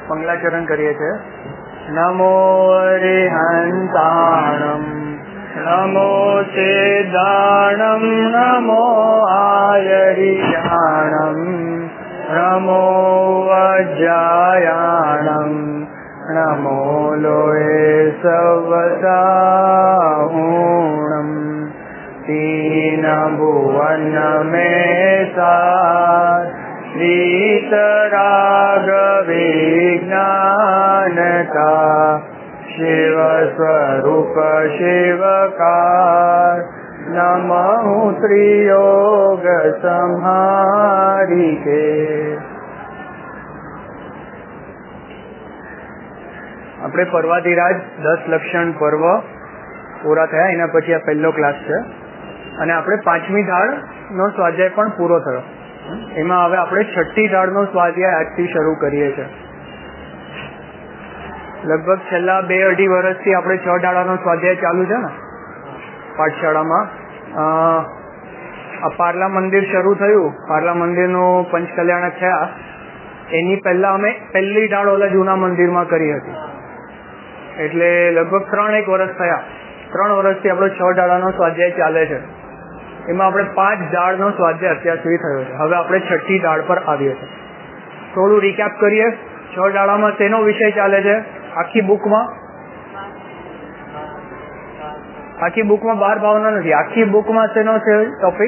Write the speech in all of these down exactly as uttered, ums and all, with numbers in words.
મંગલાચરણ કરીએ છીએ. નમો અરિહંતાણમ નમો સિદ્ધાણમ નમો આયરિયાણમ નમો વજ્જાયાણમ નમો લોએ સવદાહૂણમ તીન ભુવન મેં સાત વીતરાગ વિજ્ઞાનતા શિવ સ્વરૂપ શિવકાર નમઃ ત્રિયોગ સંહારિકે. આપણે પર્વાધિરાજ દસ લક્ષણ પર્વ પૂરા થયા. એના પછી આ પહેલો ક્લાસ છે અને આપણે પાંચમી ધાળ નો સ્વાધ્યાય પણ પૂરો થયો. એમાં હવે આપણે છઠ્ઠી ધાળ નો સ્વાધ્યાય આજથી શરૂ કરીએ છીએ. લગભગ છેલ્લા બે અઢી વર્ષથી આપણે છ ધાળાનો સ્વાધ્યાય ચાલુ છે ને પાઠશાળામાં. આ પાર્લા મંદિર શરૂ થયું, પાર્લા મંદિરનું પંચકલ્યાણક થયા એની પહેલા અમે પહેલી ધાળ ઓલા જૂના મંદિરમાં કરી હતી. એટલે લગભગ ત્રણ એક વર્ષ થયા. ત્રણ વર્ષથી આપણો છ ધાળાનો સ્વાધ્યાય ચાલે છે. એમાં આપણે પાંચ ધાળનો સ્વાધ્યાય અત્યાર સુધી થયો છે. હવે આપણે છઠ્ઠી ધાળ પર આવીએ છીએ. થોડું રિકેપ કરીએ. છ ધાળામાં તેનો વિષય ચાલે છે આખી બુકમાં આખી બુકમાં બાર ભાવના નથી. આખી બુકમાં તેનો છે ટોપિક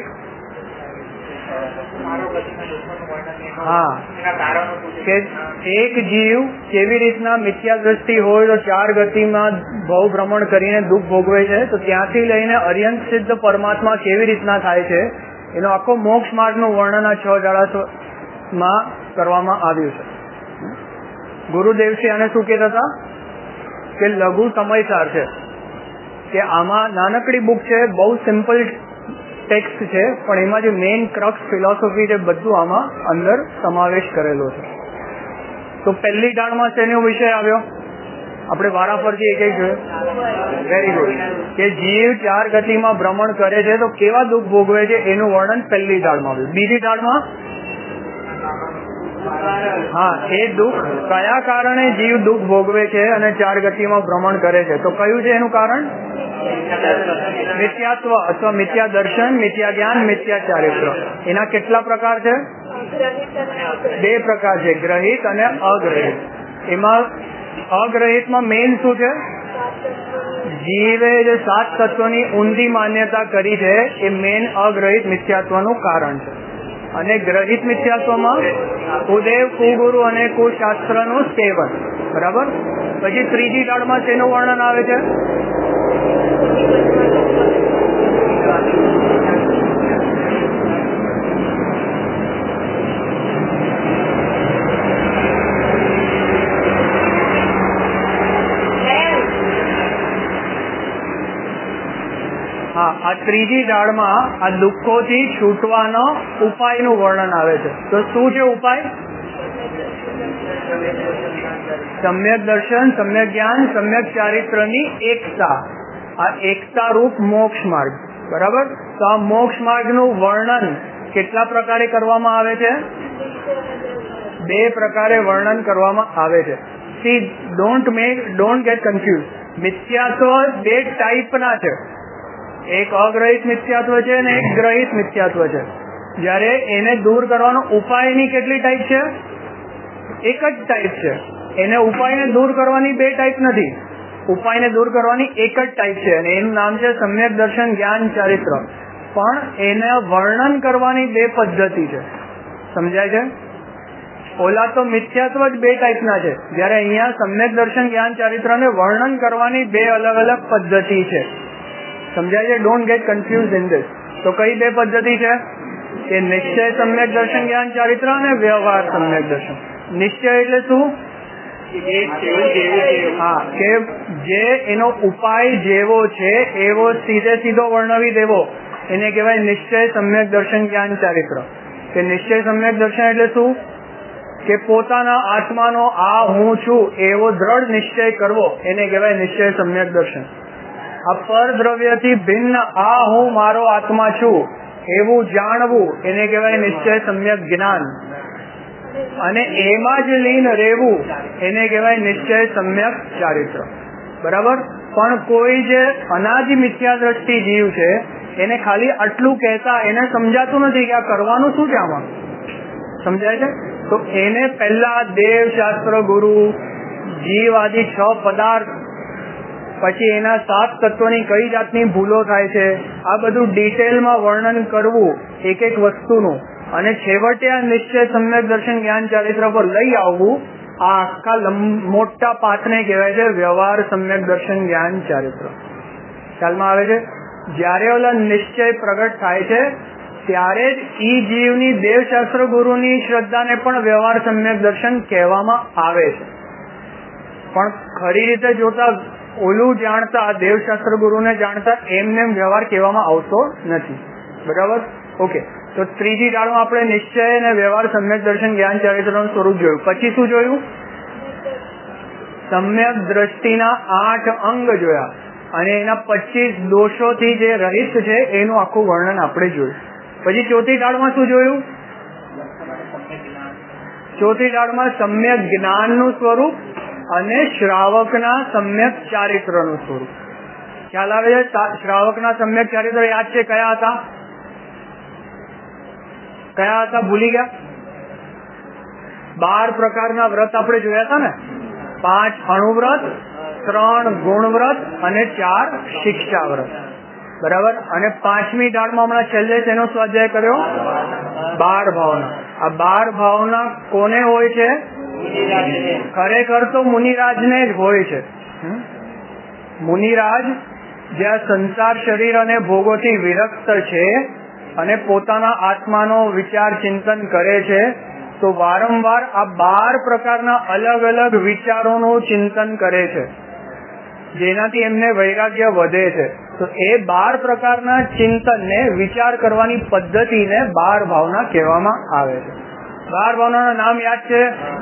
હા કે એક જીવ કેવી રીતના મિથ્યા દ્રષ્ટિ હોય તો ચાર ગતિમાં ભવ ભ્રમણ કરીને દુઃખ ભોગવે છે, તો ત્યાંથી લઈને અર્યંત સિદ્ધ પરમાત્મા કેવી રીતના થાય છે એનો આખો મોક્ષ માર્ગનું વર્ણન આ છ ધાળામાં કરવામાં આવ્યું છે. ગુરુદેવશ્રી આને શું કહેતા હતા કે લઘુ સમયસાર છે, કે આમાં નાનકડી બુક છે, બહુ સિમ્પલ ટેક્સ્ટ છે, પણ એમાં જે મેઇન ક્રક્સ ફિલોસોફી છે બધું આમાં અંદર સમાવેશ કરેલો છે. તો પહેલી ધાળમાં તેનો વિષય આવ્યો. આપણે વારા પરથી એક એક જોયું. Very good. કે જીવ ચાર ગતિમાં ભ્રમણ કરે છે તો કેવા દુઃખ ભોગવે છે એનું વર્ણન પહેલી ધાળમાં આવ્યું. બીજી ધાળમાં હા એ દુઃખ કયા કારણે જીવ દુઃખ ભોગવે છે અને ચાર ગતિમાં ભ્રમણ કરે છે, તો કયું છે એનું કારણ? મિથ્યાત્વ અથવા મિથ્યા દર્શન, મિથ્યા જ્ઞાન, મિથ્યા ચારિત્ર. એના કેટલા પ્રકાર છે? બે પ્રકાર છે, ગ્રહિત અને અગ્રહિત. એમાં અગ્રહિતમાં મેઇન શું છે? જીવે જે સાત તત્વની ઊંધી માન્યતા કરી છે એ મેઇન અગ્રહિત મિથ્યાત્વનું કારણ છે. અને ગ્રહિત મિથ્યાત્વમાં કુદેવ, કુગુરુ અને કુશાસ્ત્રનું સેવન. બરાબર. પછી ત્રીજી ધાળમાં તેનું વર્ણન આવે છે હા આ ત્રીજી ધાળમાં આ દુઃખોથી છૂટવાનો ઉપાયનું વર્ણન આવે છે. તો શું છે ઉપાય? સમ્યક દર્શન, સમ્યક જ્ઞાન, સમ્યક ચારિત્રની એકતા. આ એકતા રૂપ મોક્ષ માર્ગ. બરાબર. તો આ મોક્ષ માર્ગનું વર્ણન કેટલા પ્રકારે કરવામાં આવે છે? બે પ્રકારે વર્ણન કરવામાં આવે છે. See don't make don't get confuse. મિથ્યાત્વ બે ટાઈપના છે. એક અગ્રહિત મિથ્યાત્વ છે અને એક ગ્રહિત મિથ્યાત્વ છે. જ્યારે એને દૂર કરવાનો ઉપાયની કેટલી ટાઈપ છે? એક જ ટાઈપ છે. એને ઉપાયને દૂર કરવાની બે ટાઈપ નથી. ઉપાયને દૂર કરવાની એક જ ટાઈપ છે અને એનું નામ છે સમ્યક દર્શન, જ્ઞાન, ચારિત્ર. પણ એને વર્ણન કરવાની બે પદ્ધતિ છે. સમજાય છે? ઓલા તો મિથ્યાત્વ જ બે ટાઈપના છે, જ્યારે અહીંયા સમ્યક દર્શન, જ્ઞાન, ચારિત્રને વર્ણન કરવાની બે અલગ અલગ પદ્ધતિ છે. સમજાય છે? Don't get confuse in this. તો કઈ બે પદ્ધતિ છે? કે નિશ્ચય સમ્યક દર્શન, જ્ઞાન, ચારિત્ર અને વ્યવહાર સમ્યક દર્શન. નિશ્ચય એટલે શું? હા કે જે એનો ઉપાય જેવો છે એવો સીધે સીધો વર્ણવી દેવો એને કહેવાય નિશ્ચય સમ્યક દર્શન, જ્ઞાન, ચારિત્ર. કે નિશ્ચય સમ્યક દર્શન એટલે શું? કે પોતાના આત્માનો આ હું છું એવો દ્રઢ નિશ્ચય કરવો એને કહેવાય નિશ્ચય સમ્યક દર્શન. આ પરદ્રવ્યથી ભિન્ન આ હું મારો આત્મા છું એવું જાણવું એને કહેવાય નિશ્ચય સમ્યક જ્ઞાન. અને એમાં જ લીન રહેવું એને કહેવાય નિશ્ચય સમ્યક ચારિત્ર. બરાબર. પણ કોઈ જે અનાદિ મિથ્યા દ્રષ્ટિ જીવ છે એને ખાલી આટલું કહેતા એને સમજાતું નથી કે આ કરવાનું શું છે આમાં. સમજાય છે? તો એને પહેલા દેવ શાસ્ત્ર ગુરુ જીવ આદિ છ પદાર્થ પછી એના સાત તત્વની કઈ જાતની ભૂલો થાય છે આ બધું ડિટેલમાં વર્ણન કરવું એક એક વસ્તુનું અને છેવટે આ નિશ્ચય સમ્યક દર્શન જ્ઞાન ચારિત્ર પર લઈ આવવું આ આખા મોટા પાઠને કહેવાય છે વ્યવહાર સમ્યક દર્શન જ્ઞાન ચારિત્ર. ખ્યાલમાં આવે છે? જયારે ઓલા નિશ્ચય પ્રગટ થાય છે ત્યારે જ ઈ જીવની દેવશાસ્ત્ર ગુરુની શ્રદ્ધાને પણ વ્યવહાર સમ્યક દર્શન કહેવામાં આવે છે. પણ ખરી રીતે જોતા ઓલું જાણતા દેવશાસ્ત્ર ગુરુને જાણતા એમને વ્યવહાર કહેવામાં આવતો નથી. બરાબર. ઓકે. તો ત્રીજી દાળમાં આપણે નિશ્ચય અને વ્યવહાર સમ્યક દર્શન જ્ઞાન ચારિત્રનું સ્વરૂપ જોયું. પછી શું જોયું? સમ્યક દ્રષ્ટિના આઠ અંગ જોયા અને એના પચીસ દોષોથી જે રહિત છે એનું આખું વર્ણન આપણે જોયું. પછી ચોથી દાળમાં શું જોયું? ચોથી દાળમાં સમ્યક જ્ઞાનનું સ્વરૂપ અને શ્રાવકના સમ્યક ચારિત્રનું સ્વરૂપ. ખ્યાલ આવે છે? શ્રાવકના સમ્યક ચારિત્ર યાદ છે કયા હતા? કયા હતા? ભૂલી ગયા? બાર પ્રકારના વ્રત આપણે જોયા હતા ને. પાંચ અણુવ્રત, ત્રણ ગુણ વ્રત અને ચાર શિક્ષા વ્રત. બરાબર. અને પાંચમી દાળમાં હમણાં છેલ્લે તેનો સ્વાધ્યાય કર્યો બાર ભાવના. આ બાર ભાવના કોને હોય છે? ખરેખર તો મુનિરાજને જ હોય છે. મુનિરાજ જ્યાં સંસાર શરીર અને ભોગોથી વિરક્ત છે અને પોતાના આત્માનો વિચાર ચિંતન કરે છે તો વારંવાર આ બાર પ્રકારના અલગ અલગ વિચારોનું ચિંતન કરે છે જેનાથી એમને વૈરાગ્ય વધે છે. તો એ બાર પ્રકારના ચિંતનને વિચાર કરવાની પદ્ધતિને બાર ભાવના કહેવામાં આવે છે. બાર ભાવનાના નામ યાદ છે?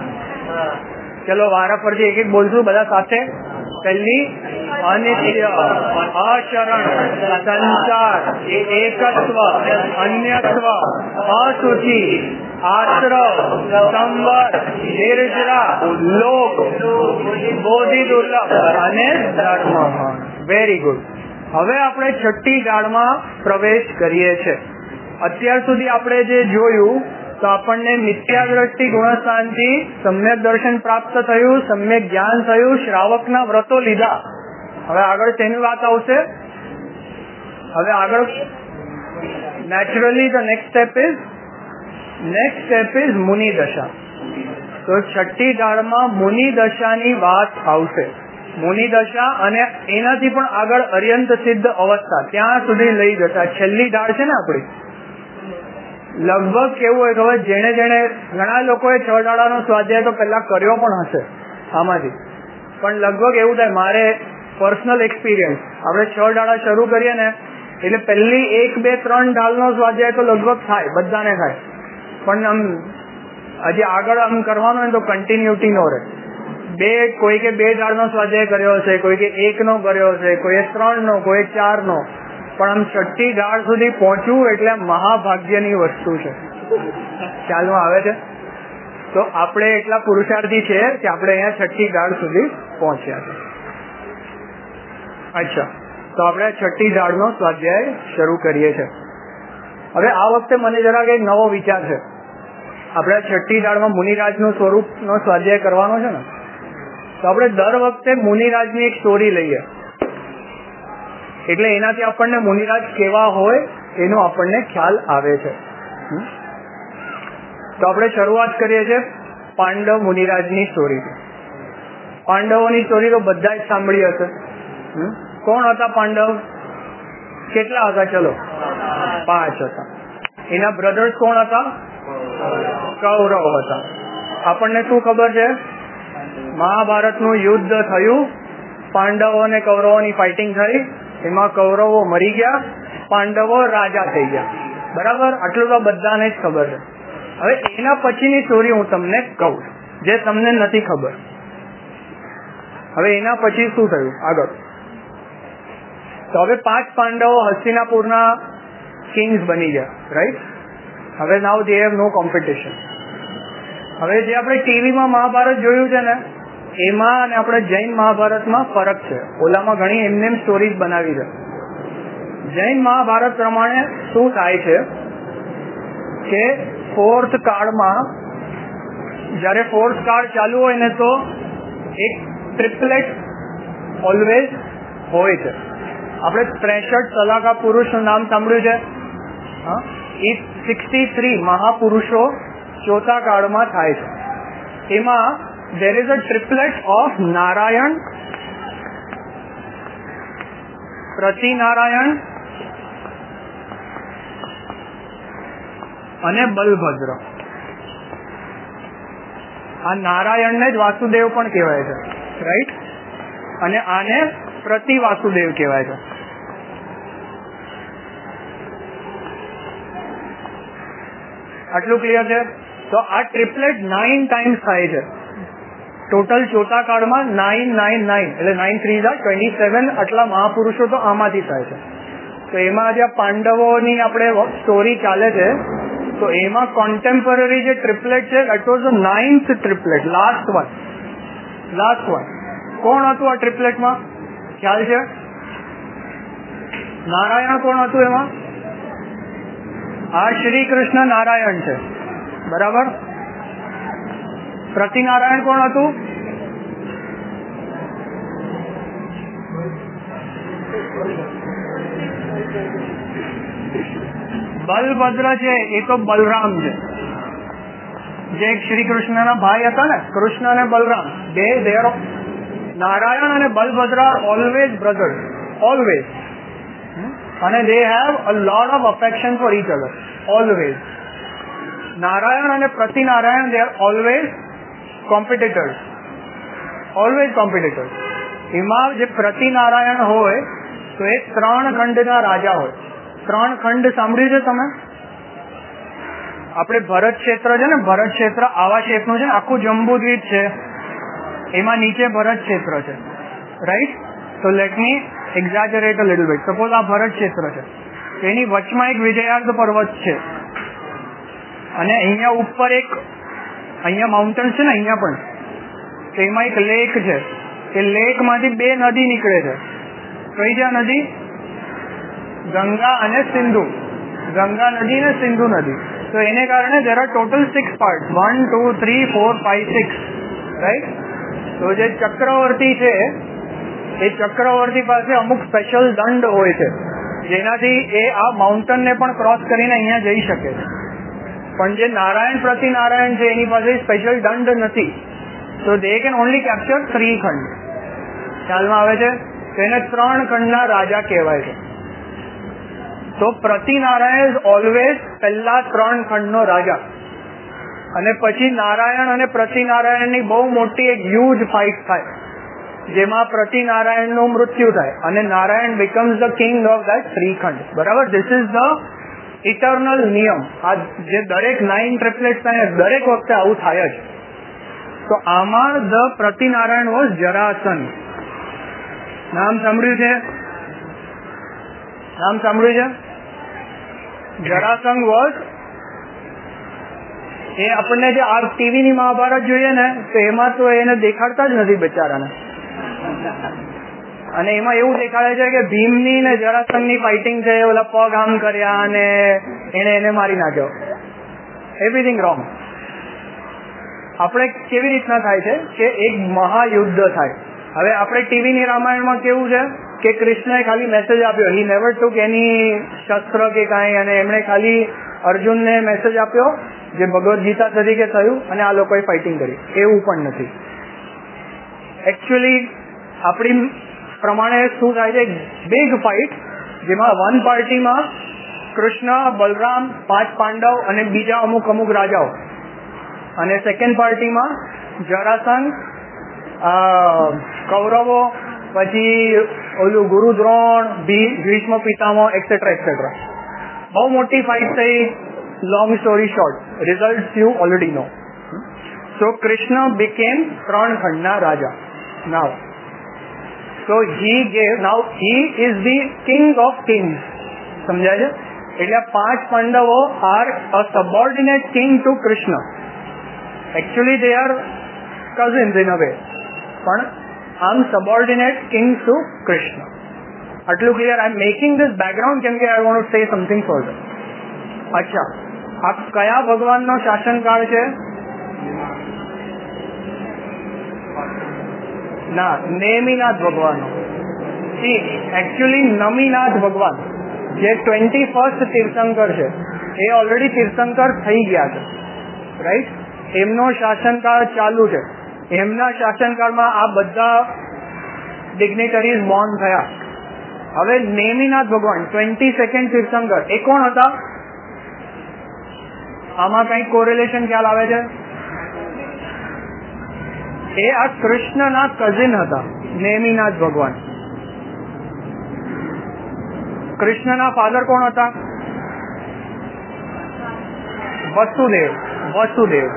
ચલો વારા પરથી એક એક બોલશું બધા સાથે. પહેલી અનિત્ય, અશરણ, સંસાર, એકત્વ, અન્યત્વ, અશુચિ, આશ્રવ, સંવર, નિર્જરા, લોક, બોધિ દુર્લભ અને ધર્મ. Very good. હવે આપણે છઠ્ઠી દાળમાં પ્રવેશ કરીએ છીએ. અત્યાર સુધી આપણે જે જોયું તો આપણને મિથ્યા દ્રષ્ટિ ગુણસ્થાનથી સમ્યક દર્શન પ્રાપ્ત થયું, સમ્યક જ્ઞાન થયું, શ્રાવકના વ્રતો લીધા. હવે આગળ તેની વાત આવશે. હવે આગળ naturally the next step is next step is મુનિ દશા. તો છઠ્ઠી દાળમાં મુનિ દશાની વાત આવશે. મુનિ દશા અને એનાથી પણ આગળ અર્યંત સિદ્ધ અવસ્થા ત્યાં સુધી લઈ જતા છેલ્લી દાળ છે ને આપણી. લગભગ કેવું હોય ખબર? જેને જેને ઘણા લોકોએ છ દાડાનો સ્વાધ્યાય તો પહેલા કર્યો પણ હશે આમાંથી, પણ લગભગ એવું થાય મારે પર્સનલ એક્સપિરિયન્સ આપણે છ દાડા શરૂ કરીએ ને એટલે પહેલી એક બે ત્રણ દાળનો સ્વાધ્યાય તો લગભગ થાય, બધાને થાય, પણ આમ હજી આગળ આમ કરવાનું હોય તો કન્ટિન્યુટી નો રહે. બે કોઈ કે બે દાળનો સ્વાધ્યાય કર્યો હશે, કોઈ કે એક નો કર્યો હશે, કોઈ ત્રણ નો, કોઈ ચાર નો, પણ આમ છઠ્ઠી દાળ સુધી પહોંચવું એટલે મહાભાગ્યની વસ્તુ છે. ખ્યાલમાં આવે છે? તો આપણે એટલા પુરુષાર્થી છે કે આપણે અહીંયા છઠ્ઠી દાળ સુધી પહોંચ્યા છે. અચ્છા, તો આપણે છઠ્ઠી દાળનો સ્વાધ્યાય શરૂ કરીએ છીએ. હવે આ વખતે મને જરાક એક નવો વિચાર છે. આપણે છઠ્ઠી દાળમાં મુનિરાજનું સ્વરૂપનો સ્વાધ્યાય કરવાનો છે ને, તો આપણે દર વખતે મુનિરાજની એક સ્ટોરી લઈએ એટલે એનાથી આપણને મુનિરાજ કેવા હોય એનો આપણને ખ્યાલ આવે છે. તો આપણે શરૂઆત કરીએ છીએ પાંડવ મુનિરાજની સ્ટોરીથી. પાંડવોની સ્ટોરી તો બધા જ સાંભળી હશે. કોણ હતા પાંડવ? કેટલા હતા? ચલો પાંચ હતા. એના બ્રધર્સ કોણ હતા? કૌરવ હતા. આપણને શું ખબર છે? મહાભારતનું યુદ્ધ થયું, પાંડવો અને કૌરવોની ફાઇટિંગ થઈ, એમાં કૌરવો મરી ગયા, પાંડવો રાજા થઈ ગયા. બરાબર? આટલું તો બધાને જ ખબર છે. હવે એના પછીની સ્ટોરી હું તમને કહું જે તમને નથી ખબર. હવે એના પછી શું થયું આગળ? તો હવે પાંચ પાંડવો હસ્તિનાપુરના કિંગ્સ બની ગયા, રાઈટ? હવે નાઉ દે હેવ નો કોમ્પિટિશન. હવે જે આપણે ટીવીમાં મહાભારત જોયું છે ને, એમાં અને આપણે જૈન મહાભારતમાં ફરક છે. ઓલામાં ઘણી એમને એમ સ્ટોરીઝ બનાવી છે. જૈન મહાભારત પ્રમાણે શું થાય છે કે ફોર્થ કાળમાં, જયારે ફોર્થ કાળ ચાલુ હોય ને, તો એક ટ્રિપલેટ ઓલવેઝ હોય છે. આપણે ત્રેસઠ સલાકા પુરુષનું નામ સાંભળ્યું છે. હા, એ સિક્સટી થ્રી મહાપુરુષો ચોથા કાળમાં થાય છે. એમાં there is a triplet of Narayan, પ્રતિનારાયણ અને બલભદ્ર. આ નારાયણને જ વાસુદેવ પણ કહેવાય છે, રાઈટ? અને આને પ્રતિ વાસુદેવ કહેવાય છે. આટલું ક્લિયર છે? તો આ ટ્રિપલેટ નાઇન ટાઈમ્સ થાય છે ટોટલ ચોથા કાળમાં. નાઇન નાઇન નાઇન એટલે નાઇન થ્રી ઝા ટ્વેન્ટી સેવન. આટલા મહાપુરુષો તો આમાંથી થાય છે. તો એમાં જે પાંડવોની આપણે સ્ટોરી ચાલે છે, તો એમાં કોન્ટેમ્પરરી જે ટ્રિપલેટ છે, that was the ninth triplet, last one. Last one કોણ હતું આ ટ્રિપલેટમાં? ખ્યાલ છે? નારાયણ કોણ હતું એમાં? આ શ્રી કૃષ્ણ નારાયણ છે, બરાબર? પ્રતિનારાયણ કોણ હતું? બલભદ્ર છે, એ તો બલરામ છે, જે શ્રી કૃષ્ણના ભાઈ હતા ને, કૃષ્ણ અને બલરામ. બે દેર નારાયણ અને Balabhadra are always brothers, always. અને they have a lot of affection for each other, always. Narayan અને Pratinarayan, they are always competitors, always competitors. એમાં જે પ્રતિનારાયણ હોય તો એ ત્રણ ખંડના રાજા હોય. ત્રણ ખંડ સાંભળ્યું છે તમે? આપણે ભરત ક્ષેત્ર છે ને, ભરત ક્ષેત્ર આવા શેપનું છે, આખું જંબુદ્વીપ છે, એમાં નીચે ભરત ક્ષેત્ર છે, રાઈટ? તો let me exaggerate a little bit. Suppose આ ભરત ક્ષેત્ર છે, એની વચમાં એક વિજયાર્થ પર્વત છે, અને અહીંયા ઉપર એક, અહીંયા માઉન્ટેન છે ને, અહીંયા પણ, તો એમાં એક લેક છે. એ લેક માંથી બે નદી નીકળે છે. કઈ છે નદી? ગંગા અને સિંધુ. ગંગા નદી ને સિંધુ નદી. તો એને કારણે there are total six parts, one, two, three, four, five, six, right? તો જે ચક્રવર્તી છે, એ ચક્રવર્તી પાસે અમુક સ્પેશિયલ દંડ હોય છે, જેનાથી એ આ માઉન્ટેન ને પણ ક્રોસ કરીને અહીંયા જઈ શકે છે. પણ જે નારાયણ પ્રતિનારાયણ છે, એની પાસે સ્પેશિયલ દંડ નથી. તો they can only capture three ખંડ. ખ્યાલમાં આવે છે? તેને ત્રણ ખંડના રાજા કહેવાય છે. તો પ્રતિનારાયણ ઇઝ ઓલવેઝ પહેલા ત્રણ ખંડનો રાજા. અને પછી નારાયણ અને પ્રતિનારાયણની બહુ મોટી એક હ્યુજ ફાઇટ થાય, જેમાં પ્રતિનારાયણનું મૃત્યુ થાય અને Narayan becomes the king of that three ખંડ. બરાબર? ધીસ ઇઝ ધ ઇટર્નલ નિયમ. આ જે દરેક નાઇન ટ્રિપલેટ થાય, દરેક વખતે આવું થાય જ. તો આમાં ધ પ્રતિનારાયણ વોઝ જરાસન. નામ સાંભળ્યું છે? નામ સાંભળ્યું છે? જરાસંઘ વોઝ, એ આપણને જે આ ટીવીની મહાભારત જોઈએ ને, તો એમાં તો એને દેખાડતા જ નથી બિચારાને. અને એમાં એવું દેખાડે છે કે ભીમની ને જરાસંઘની ફાઇટિંગ છે, ઓલા પગ આમ કર્યા અને એને એને મારી નાખ્યો. Everything wrong. આપણે કેવી રીતના થાય છે કે એક મહાયુદ્ધ થાય. હવે આપણે ટીવીની રામાયણમાં કેવું છે કે કૃષ્ણએ ખાલી મેસેજ આપ્યો, હી નેવર ટુક એની શસ્ત્ર કે કાંઈ, અને એમણે ખાલી અર્જુનને મેસેજ આપ્યો જે ભગવદ્ ગીતા તરીકે થયું, અને આ લોકોએ ફાઇટિંગ કરી. એવું પણ નથી. એકચ્યુઅલી આપણી પ્રમાણે શું થાય છે, બિગ ફાઇટ, જેમાં વન પાર્ટીમાં કૃષ્ણ, બલરામ, પાંચ પાંડવ અને બીજા અમુક અમુક રાજાઓ, અને સેકન્ડ પાર્ટીમાં જરાસંઘ, કૌરવો, પછી ઓલું ગુરુ દ્રોણ, ભીષ્મ પિતામહ, એક્સેટ્રા એક્સેટ્રા. બહુ મોટી ફાઇટ થઈ. Long story short, result you already know. So Krishna became ત્રણ ખંડના રાજા. Now so he gave, now he is the king of kings. સમજાય છે? એટલે પાંચ પાંડવો are a subordinate king to Krishna. Actually they are cousins in a way, પણ આમ સબોર્ડિનેટ કિંગ્સ ટુ કૃષ્ણ. આટલું clear? I am making this background કેમ કે I want to say something further. અચ્છા, આ કયા ભગવાનનો શાસનકાળ છે? ના, નેમિનાથ ભગવાનનો. એકચ્યુઅલી નમીનાથ ભગવાન જે ટ્વેન્ટી ફર્સ્ટ તીર્થંકર છે એ ઓલરેડી તીર્થંકર થઈ ગયા છે, રાઈટ? એમનો શાસનકાળ ચાલુ છે. એમના શાસનકાળમાં આ બધા ડિગ્નેટરીઝ બોર્ન થયા. હવે નેમિનાથ ભગવાન ટ્વેન્ટી સેકન્ડ તીર્થંકર એ કોણ હતા? આમાં કઈ કોરિલેશન ખ્યાલ આવે છે? એ આ કૃષ્ણના કઝિન હતા, નેમિનાથ ભગવાન. કૃષ્ણના ફાધર કોણ હતા? વસુદેવ. વસુદેવ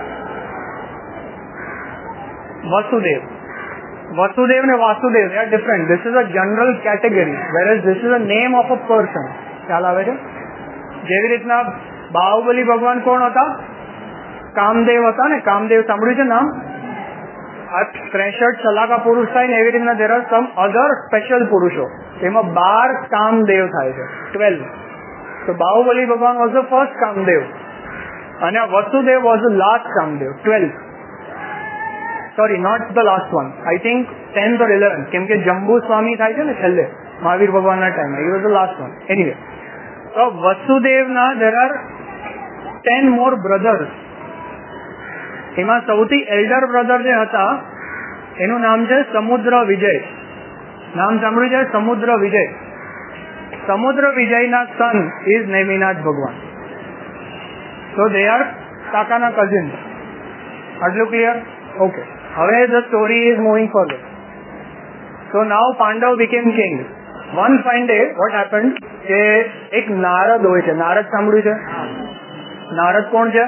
વસુદેવ વસુદેવ ને Vasudev, they are different. This is a general category, whereas this is a name of a person. ખ્યાલ આવે છે? જેવી રીતના બાહુબલી ભગવાન કોણ હતા? કામદેવ હતા ને. કામદેવ સાંભળ્યું છે નામ? આ ત્રેસઠ સલાકા પુરુષ થાય ને એવી રીતના there are some other special પુરુષો, એમાં બાર કામદેવ થાય છે, ટ્વેલ્વ. તો બાહુબલી ભગવાન was the first કામદેવ અને આ Vasudev was the last Kamdev, twelve. Sorry, not the last one, I think tenth or eleventh, કેમ કે જંબુ સ્વામી થાય છે ને છેલ્લે મહાવીર ભગવાનના ટાઈમે. He was the last one. Anyway, તો વસુદેવના there are ten more brothers. એમાં સૌથી એલ્ડર બ્રધર જે હતા એનું નામ છે સમુદ્ર વિજય. નામ સાંભળ્યું છે? સમુદ્ર વિજય. સમુદ્ર વિજયના સન ઇઝ નેમિનાથ ભગવાન. સો દે આર કાકાના કઝિન. આટલું ક્લિયર? ઓકે. હવે the story is moving further. So now Pandav became king. One fine day what happened કે એક નારદ હોય છે. નારદ સાંભળ્યું છે? નારદ કોણ છે?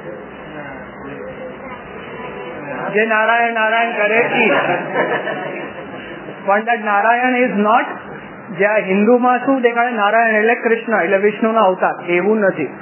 જે નારાયણ નારાયણ કરે ઈ. પણ દેટ નારાયણ ઇઝ નોટ જે આ હિન્દુમાં શું દેખાડે, નારાયણ એટલે કૃષ્ણ એટલે વિષ્ણુના અવતાર, એવું નથી.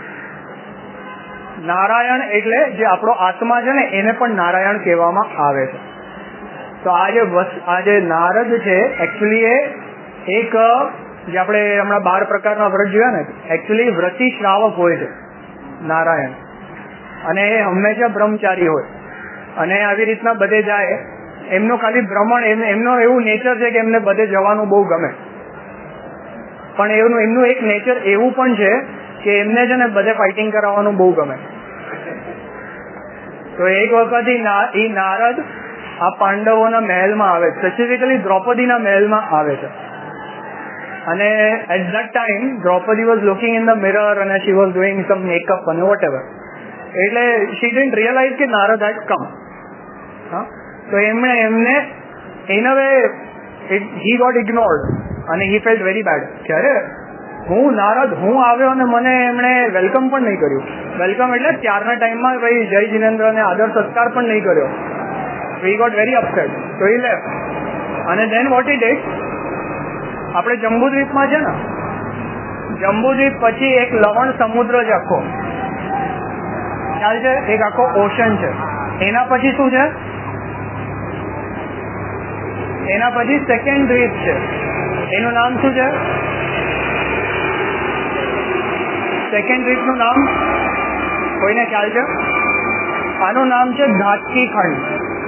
નારાયણ એટલે જે આપણો આત્મા છે ને એને પણ નારાયણ કહેવામાં આવે છે. તો આ જે આ જે નારદ છે એકચ્યુઅલી એ એક જે આપણે હમણાં બાર પ્રકારના વ્રત જોયા ને, એકચ્યુઅલી વ્રતી શ્રાવક હોય છે નારાયણ, અને એ હંમેશા બ્રહ્મચારી હોય અને આવી રીતના બધે જાય. એમનું ખાલી ભ્રમણ, એમનો એવું નેચર છે કે એમને બધે જવાનું બહુ ગમે, પણ એમનું એમનું એક નેચર એવું પણ છે કે એમને છે ને બધે ફાઇટિંગ કરાવવાનું બહુ ગમે. તો એક વખત એ નારદ આ પાંડવોના મહેલમાં આવે, સ્પેસિફિકલી દ્રૌપદીના મહેલમાં આવે છે. અને at that time Draupadi was looking in the mirror અને she was doing some makeup અને વોટ એવર. એટલે શી ડિડન્ટ રિયલાઇઝ કે નારદ હેડ કમ. હા, તો એમણે એમને in a way he got ignored અને હી ફેલ્ટ વેરી બેડ કે અરે હું નારદ હું આવ્યો અને મને એમણે વેલકમ પણ નહીં કર્યું. વેલકમ એટલે ત્યારના ટાઈમમાં ભાઈ જય જિનેન્દ્ર ને આદર સત્કાર પણ નહીં કર્યો. He got very upset. તો હી લેફ્ટ. અને દેન વોટ હી ડીડ, આપણે જંબુદ્વીપમાં છે ને, જંબુદ્વીપ પછી એક લવણ સમુદ્ર છે આખો, ખ્યાલ છે? એક આખો ઓશન છે. એના પછી શું છે? એના પછી સેકન્ડ દ્વીપ છે. એનું નામ શું છે? સેકન્ડ દ્વીપ નું નામ કોઈને ખ્યાલ છે? આનું નામ છે ધાટકી ખંડ.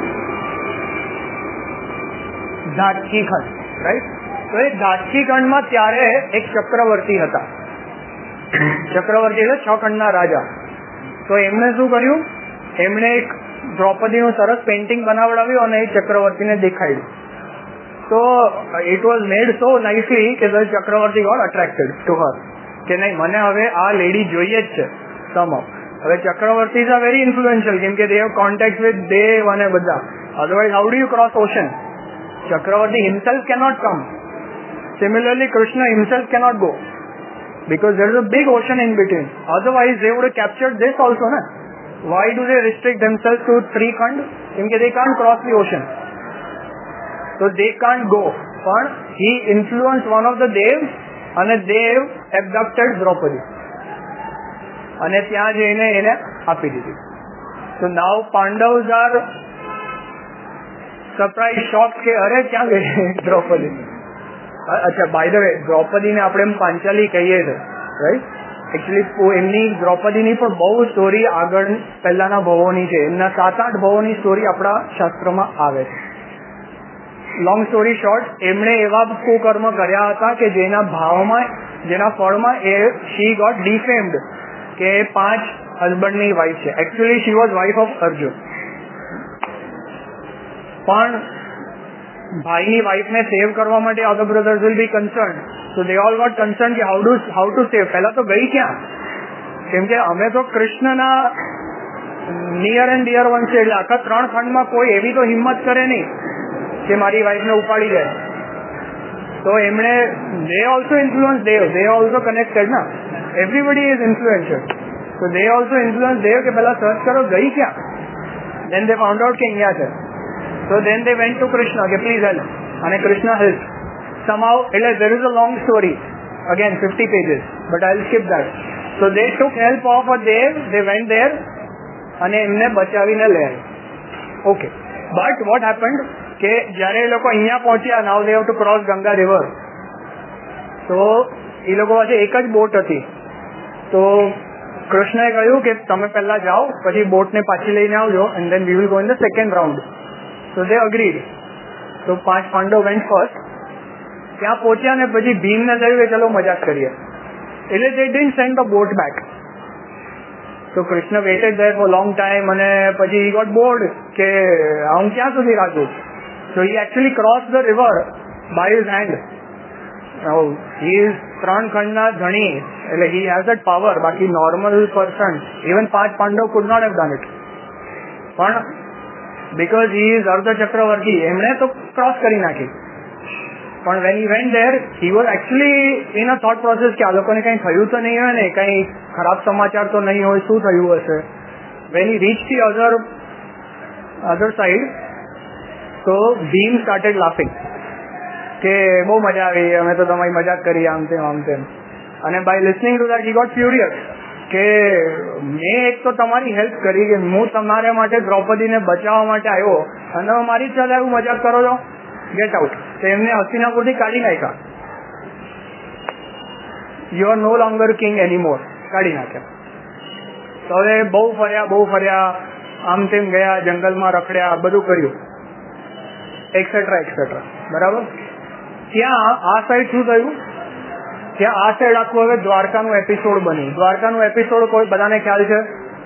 ધાટકી ખંડ, રાઈટ? તો એ ધાટકી ખંડમાં ત્યારે એક ચક્રવર્તી હતા. ચક્રવર્તી એટલે છ ખંડના રાજા. તો એમણે શું કર્યું, એમણે એક દ્રૌપદીનું સરસ પેઇન્ટિંગ બનાવડાવ્યું અને એ ચક્રવર્તીને દેખાડ્યું. તો it was made so nicely કે the Chakravarti got attracted to her, કે નહીં મને હવે આ લેડી જોઈએ જ છે સમો. હવે ચક્રવર્તી ઇઝ વેરી ઇન્ફ્લુએન્શિયલ, કેમ કે they have contact with dev અને બધા. Otherwise how do you cross ocean? Chakravarti himself cannot come. Similarly Krishna himself cannot go because there is a big ocean in between. Otherwise they would have captured this also, na? Why do they restrict themselves to three khand? Because they can't cross the ocean, so they can't go. But he influenced one of the devs and dev abducted Draupadi અને ત્યાં જઈને એને આપી દીધી. So now Pandavas are surprised, shocked કે અરે ક્યાં ગઈ દ્રૌપદી. અચ્છા, બાય ધ વે, દ્રૌપદીને આપણે એમ પાંચાલી કહીએ છીએ, રાઈટ? એકચ્યુઅલી એમની દ્રૌપદીની પણ બહુ સ્ટોરી આગળ પહેલાના ભવોની છે. એમના સાત આઠ ભવોની સ્ટોરી આપણા શાસ્ત્રોમાં આવે છે. લોંગ સ્ટોરી શોર્ટ, એમણે એવા કુકર્મ કર્યા હતા કે જેના ભાવમાં, જેના ફળમાં એ શી ગોટ ડિફેમ્ડ, કે પાંચ હસબન્ડની વાઇફ છે. Actually she was wife of Arjun. પણ ભાઈની વાઇફને સેવ કરવા માટે other brothers will be concern, so they all got concern કે how do how to save. પહેલા તો ગઈ ક્યાં? કેમ કે અમે તો કૃષ્ણના નિયર એન્ડ ડિયર વન છે, એટલે આખા ત્રણ ખંડમાં કોઈ એવી તો હિંમત કરે નહીં કે મારી વાઇફને ઉપાડી જાય. તો એમણે they also influence dev, they also connected ના, એવરીબડી ઇઝ ઇન્ફ્લુએન્શિયલ. તો દે ઓલ્સો ઇન્ફ્લુઅન્સ દેવ કે પેલા સર્ચ કરો ગઈ ક્યાં. દેન દે ફાઉન્ડ આઉટ કે અહીંયા છે. So then they went to Krishna, okay, please help. And Krishna helped. Somehow, there is a long story. Again, fifty pages. But I'll skip that. So they took help of a Dev. They went there. And એમને બચાવીને લઈ આવ્યા. Okay. But what happened? કે જ્યારે એ લોકો અહીંયા પહોંચ્યા, now they have to cross Ganga river. તો એ લોકો પાસે એક જ બોટ હતી. તો કૃષ્ણએ કહ્યું કે તમે પહેલા જાઓ, પછી બોટને પાછી લઈને આવજો, and then we will go in the second round. So they agreed. So પાંચ પાંડવ went first. ત્યાં પહોંચ્યા ને પછી ભીમને થયું કે ચલો મજાક કરીએ, એટલે they didn't send the boat back. So Krishna waited there for long time, અને પછી he got bored કે હું ક્યાં સુધી રાખું. So he actually crossed the river by his hand. Now he is ત્રણ ખંડના ધણી, એટલે he has that power. બાકી normal person, even પાંચ Pandav could not have done it. પણ because he is Ardha Chakravarti, એમણે તો ક્રોસ કરી નાખી. પણ when he went there, he was actually in a thought process કે આ લોકોને કંઈ થયું તો નહીં હોય ને, કંઈ ખરાબ સમાચાર તો નહીં હોય, શું થયું હશે. When he reached the other other side, so Bhim started laughing કે બહુ મજા આવી, અમે તો તમારી મજાક કરી, આમ તેમ આમ તેમ. અને by listening to that he got furious કે મેં એક તો તમારી હેલ્પ કરી, કે હું તમારા માટે દ્રૌપદીને બચાવવા માટે આવ્યો, અને તમે મારી જ સાથે એવું મજાક કરો છો, ગેટ આઉટ. તો એમને હસ્તિનાપુરથી કાઢી નાખ્યા. You are no longer king anymore, કાઢી નાખ્યા. તો હવે બહુ ફર્યા બહુ ફર્યા, આમ તેમ ગયા, જંગલમાં રખડ્યા, બધું કર્યું, એક્સેટ્રા એક્સેટ્રા. બરાબર. ત્યાં આ સાઈડ શું થયું? ત્યાં આ સાઈડ આખું હવે દ્વારકાનું એપિસોડ બન્યું. દ્વારકાનું એપિસોડ કોઈ બધાને ખ્યાલ છે?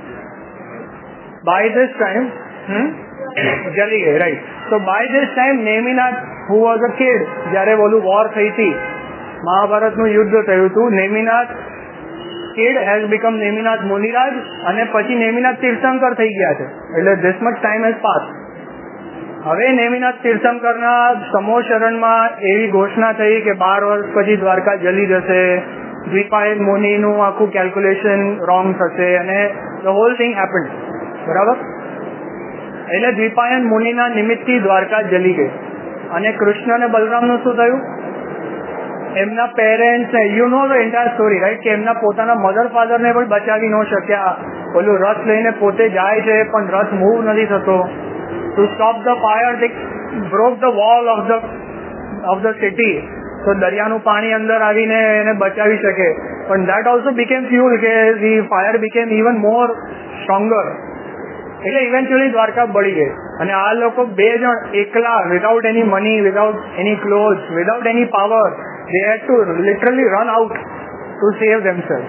બાય ધીસ ટાઈમ જલી ગઈ, રાઈટ. તો by this time Neminath, who was a kid, જયારે બોલું વોર થઈ હતી, મહાભારતનું યુદ્ધ થયું હતું, Neminath kid has become Neminath Muniraj, અને પછી નેમિનાથ તીર્થંકર થઈ ગયા છે. એટલે this much time has pass. હવે નેમિનાથ તીર્થંકરના સમોશરણમાં એવી ઘોષણા થઈ કે બાર વર્ષ પછી દ્વારકા જલી જશે, દ્વિપાયન મુનિનું આખું કેલ્ક્યુલેશન રોંગ થશે, અને ધ હોલ થિંગ હેપન્ડ. બરાબર. એટલે દ્વિપાયન મુનિના નિમિત્તથી દ્વારકા જલી ગઈ. અને કૃષ્ણ અને બલરામનું શું થયું? એમના parents, you know the entire story, right, કે એમના પોતાના મધર ફાધરને પણ બચાવી ન શક્યા. ઓલું રથ લઈને પોતે જાય છે, પણ રથ મૂવ નથી થતો. To stop the fire, they broke the wall of the of the city. So દરિયાનું પાણી અંદર આવીને એને બચાવી શકે. પણ that also became fuel, કે the fire became even more stronger. એટલે ઇવેન્ચ્યુઅલી દ્વારકા બળી ગઈ. અને આ લોકો બે જણ એકલા, without any money, without any cloth, without any power, they had to literally run out to save themselves.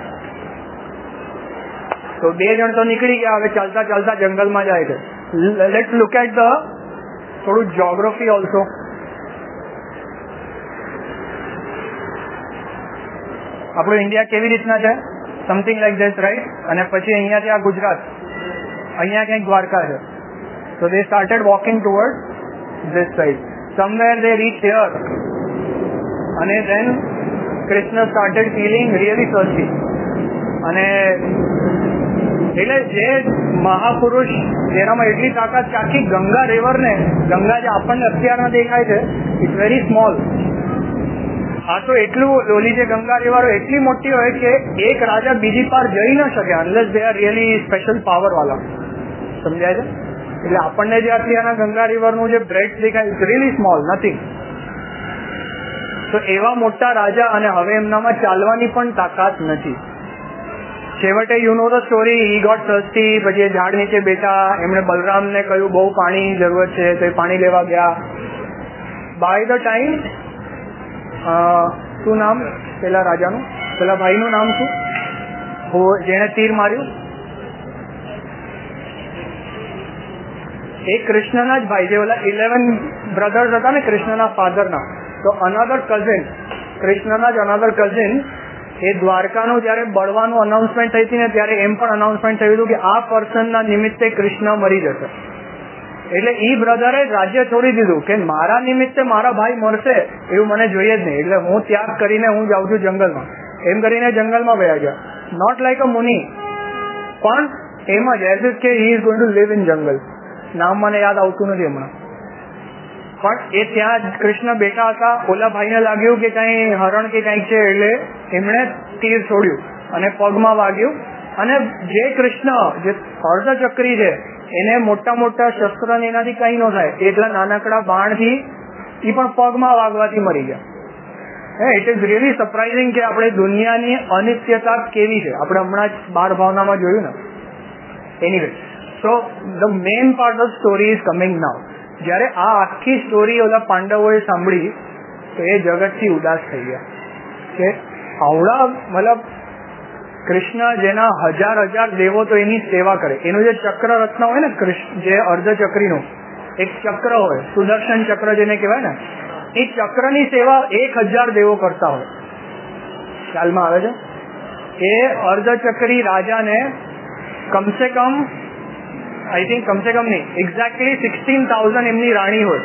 તો બે જણ તો નીકળી ગયા, હવે ચાલતા ચાલતા જંગલમાં જાય છે. Let's look at the થોડું geography also. આપણું ઇન્ડિયા કેવી રીતના છે? Something like this, right. અને પછી અહીંયાથી આ ગુજરાત, અહીંયા કંઈક દ્વારકા છે. So they started walking towards this side. Somewhere they reached here, અને then Krishna started feeling really thirsty. અને એટલે જે મહાપુરુષ જેનામાં એટલી તાકાત કે આખી ગંગા રિવર ને, ગંગા જે આપણને અત્યારમાં દેખાય છે, ઇટ્સ વેરી સ્મોલ. આ તો એટલું, ઓલી જે ગંગા રિવર એટલી મોટી હોય કે એક રાજા બીજી પાર જઈ ન શકે unless they are really special power વાળા. સમજાય છે? એટલે આપણને જે અત્યારના ગંગા રિવરનું જે બ્રેડ દેખાય ઇટ્સ રિયલી સ્મોલ, નથિંગ. તો એવા મોટા રાજા, અને હવે એમનામાં ચાલવાની પણ તાકાત નથી. છેવટે you know the story, he got thirsty, પછી એ ઝાડ નીચે બેઠા, એમણે બલરામને કહ્યું બહુ પાણીની જરૂરત છે, તો એ પાણી લેવા ગયા. બાય ધ ટાઈમ, શું નામ પેલા રાજાનું, પેલા ભાઈનું નામ શું, જેને તીર માર્યું? એ કૃષ્ણના જ ભાઈ, જે ઓલા ઇલેવન બ્રધર્સ હતા ને કૃષ્ણના ફાધરના, તો અનધર કઝિન, કૃષ્ણના જ અનધર કઝિન, એ દ્વારકાનું જયારે બળવાનું અનાઉન્સમેન્ટ થઈ હતી ને, ત્યારે એમ પણ અનાઉન્સમેન્ટ થયું હતું કે આ પર્સનના નિમિત્તે કૃષ્ણ મરી જશે. એટલે ઈ બ્રધરે રાજ્ય છોડી દીધું કે મારા નિમિત્તે મારા ભાઈ મરશે એવું મને જોઈએ જ નહીં, એટલે હું ત્યાગ કરીને હું જાઉં છું જંગલમાં. એમ કરીને જંગલમાં વયા ગયા. નોટ લાઈક અ મુનિ, પણ એમ જ એઝ ઇટ કે he is going to leave in jungle. નામ મને યાદ આવતું નથી હમણાં, પણ એ ત્યાં કૃષ્ણ બેઠા હતા. ઓલા ભાઈને લાગ્યું કે કઈ હરણ કે કઈક છે, એટલે એમણે તીર છોડ્યું અને પગમાં વાગ્યું. અને જે કૃષ્ણ જે અર્ધચક્રી છે એને મોટા મોટા શસ્ત્ર એનાથી કઈ ન થાય, એટલા નાનકડા બાણથી એ પણ પગમાં વાગવાથી મરી ગયા. ઇટ ઇઝ રિયલી સરપ્રાઇઝિંગ કે આપણે દુનિયાની અનિત્યતા કેવી છે, આપણે હમણાં જ બાર ભાવનામાં જોયું ને. Anyway, so the main part of story is coming now. જયારે આ આખી સ્ટોરી ઓલા પાંડવોએ સાંભળી તો એ જગતથી ઉદાસ થઈ ગયા કે આવડા, મતલબ કૃષ્ણ જેના હજાર હજાર દેવો તો એની સેવા કરે, એનું જે ચક્ર રત્ન હોય ને, કૃષ્ણ જે અર્ધચક્રીનું એક ચક્ર હોય, સુદર્શન ચક્ર જેને કહેવાય ને, એ ચક્રની સેવા એક હજાર દેવો કરતા હોય. ખ્યાલમાં આવે છે? એ અર્ધચક્રી રાજાને કમસે કમ આઈ થિંક કમસે કમ નહીં, એક્ઝેક્ટલી સિક્સટીન થાઉઝન્ડ એમની રાણી હોય.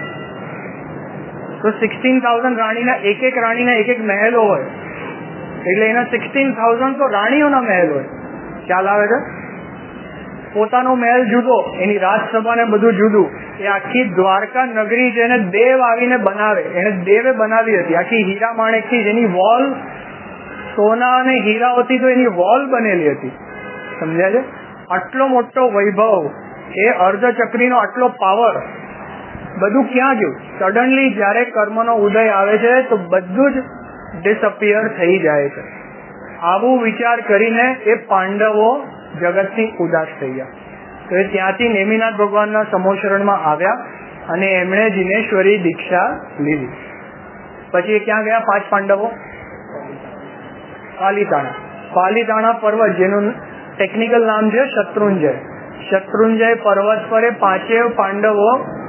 તો સિક્સટીન થાઉઝન્ડ રાણીના એક એક રાણીના એક એક મહેલો હોય, એટલે એના સિક્સટીન થાઉઝન્ડ તો રાણીઓના મહેલ હોય. ખ્યાલ આવે છે? પોતાનો મહેલ જુદો, એની રાજસભા ને બધું જુદું. એ આખી દ્વારકા નગરી જેને દેવ આવીને બનાવે, એને દેવે બનાવી હતી આખી હીરા માણેકથી, જેની વોલ સોના અને હીરાઓથી તો એની વોલ બનેલી હતી. સમજ્યા છે? આટલો મોટો વૈભવ, એ અર્ધચક્રીનો આટલો પાવર, બધું ક્યાં ગયું? સડનલી જયારે કર્મનો ઉદય આવે છે તો બધું જ ડિસઅપિયર થઈ જાય છે. આવું વિચાર કરીને એ પાંડવો જગતથી ઉદાસ થઈ ગયા. તો એ ત્યાંથી નેમિનાથ ભગવાનના સમોશરણમાં આવ્યા અને એમણે જીનેશ્વરી દીક્ષા લીધી. પછી એ ક્યાં ગયા પાંચ પાંડવો? પાલીતાણા. પાલીતાણા પર્વત, જેનું ટેકનિકલ નામ છે શત્રુંજય. શત્રુંજય પર્વત પર એ પાંચે પાંડવો,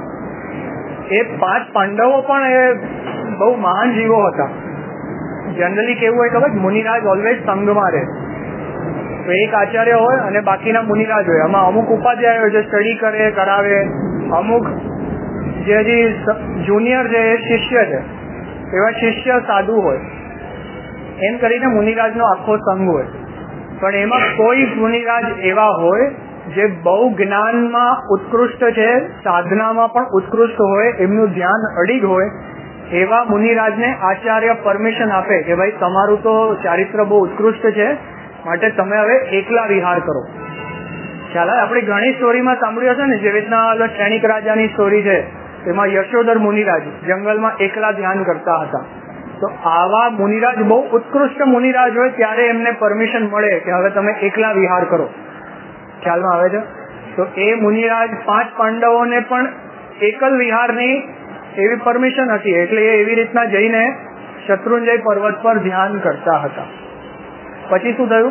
એ પાંચ પાંડવો પણ એ બહુ મહાન જીવો હતા. જનરલી કેવું હોય ખબર, મુનિરાજ ઓલવેઝ સંઘમાં રહે. તો એક આચાર્ય હોય અને બાકીના મુનિરાજ હોય. આમાં અમુક ઉપાધ્યાય હોય જે સ્ટડી કરે, કરાવે, અમુક જે હજી જુનિયર છે એ શિષ્ય છે, એવા શિષ્ય સાધુ હોય. એમ કરીને મુનિરાજનો આખો સંઘ હોય. પણ એમાં કોઈ મુનિરાજ એવા હોય જે બહુ જ્ઞાનમાં ઉત્કૃષ્ટ છે, સાધનામાં પણ ઉત્કૃષ્ટ હોય, એમનું ધ્યાન અડીગ હોય, એવા મુનિરાજને આચાર્ય પરમિશન આપે કે ભાઈ તમારું તો ચારિત્ર બહુ ઉત્કૃષ્ટ છે, માટે તમે હવે એકલા વિહાર કરો. ખ્યાલ આવે? આપણે ઘણી સ્ટોરીમાં સાંભળ્યું હશે ને, જેવી રીતના ક્ષણિક રાજાની સ્ટોરી છે, એમાં યશોધર મુનિરાજ જંગલમાં એકલા ધ્યાન કરતા હતા. તો આવા મુનિરાજ, બહુ ઉત્કૃષ્ટ મુનિરાજ હોય ત્યારે એમને પરમિશન મળે કે હવે તમે એકલા વિહાર કરો. ખ્યાલમાં આવે છે? તો એ મુનિરાજ પાંચ પાંડવોને પણ એકલ વિહારની એવી પરમિશન હતી, એટલે એ એવી રીતના જઈને શત્રુંજય પર્વત પર ધ્યાન કરતા હતા. પછી શું થયું?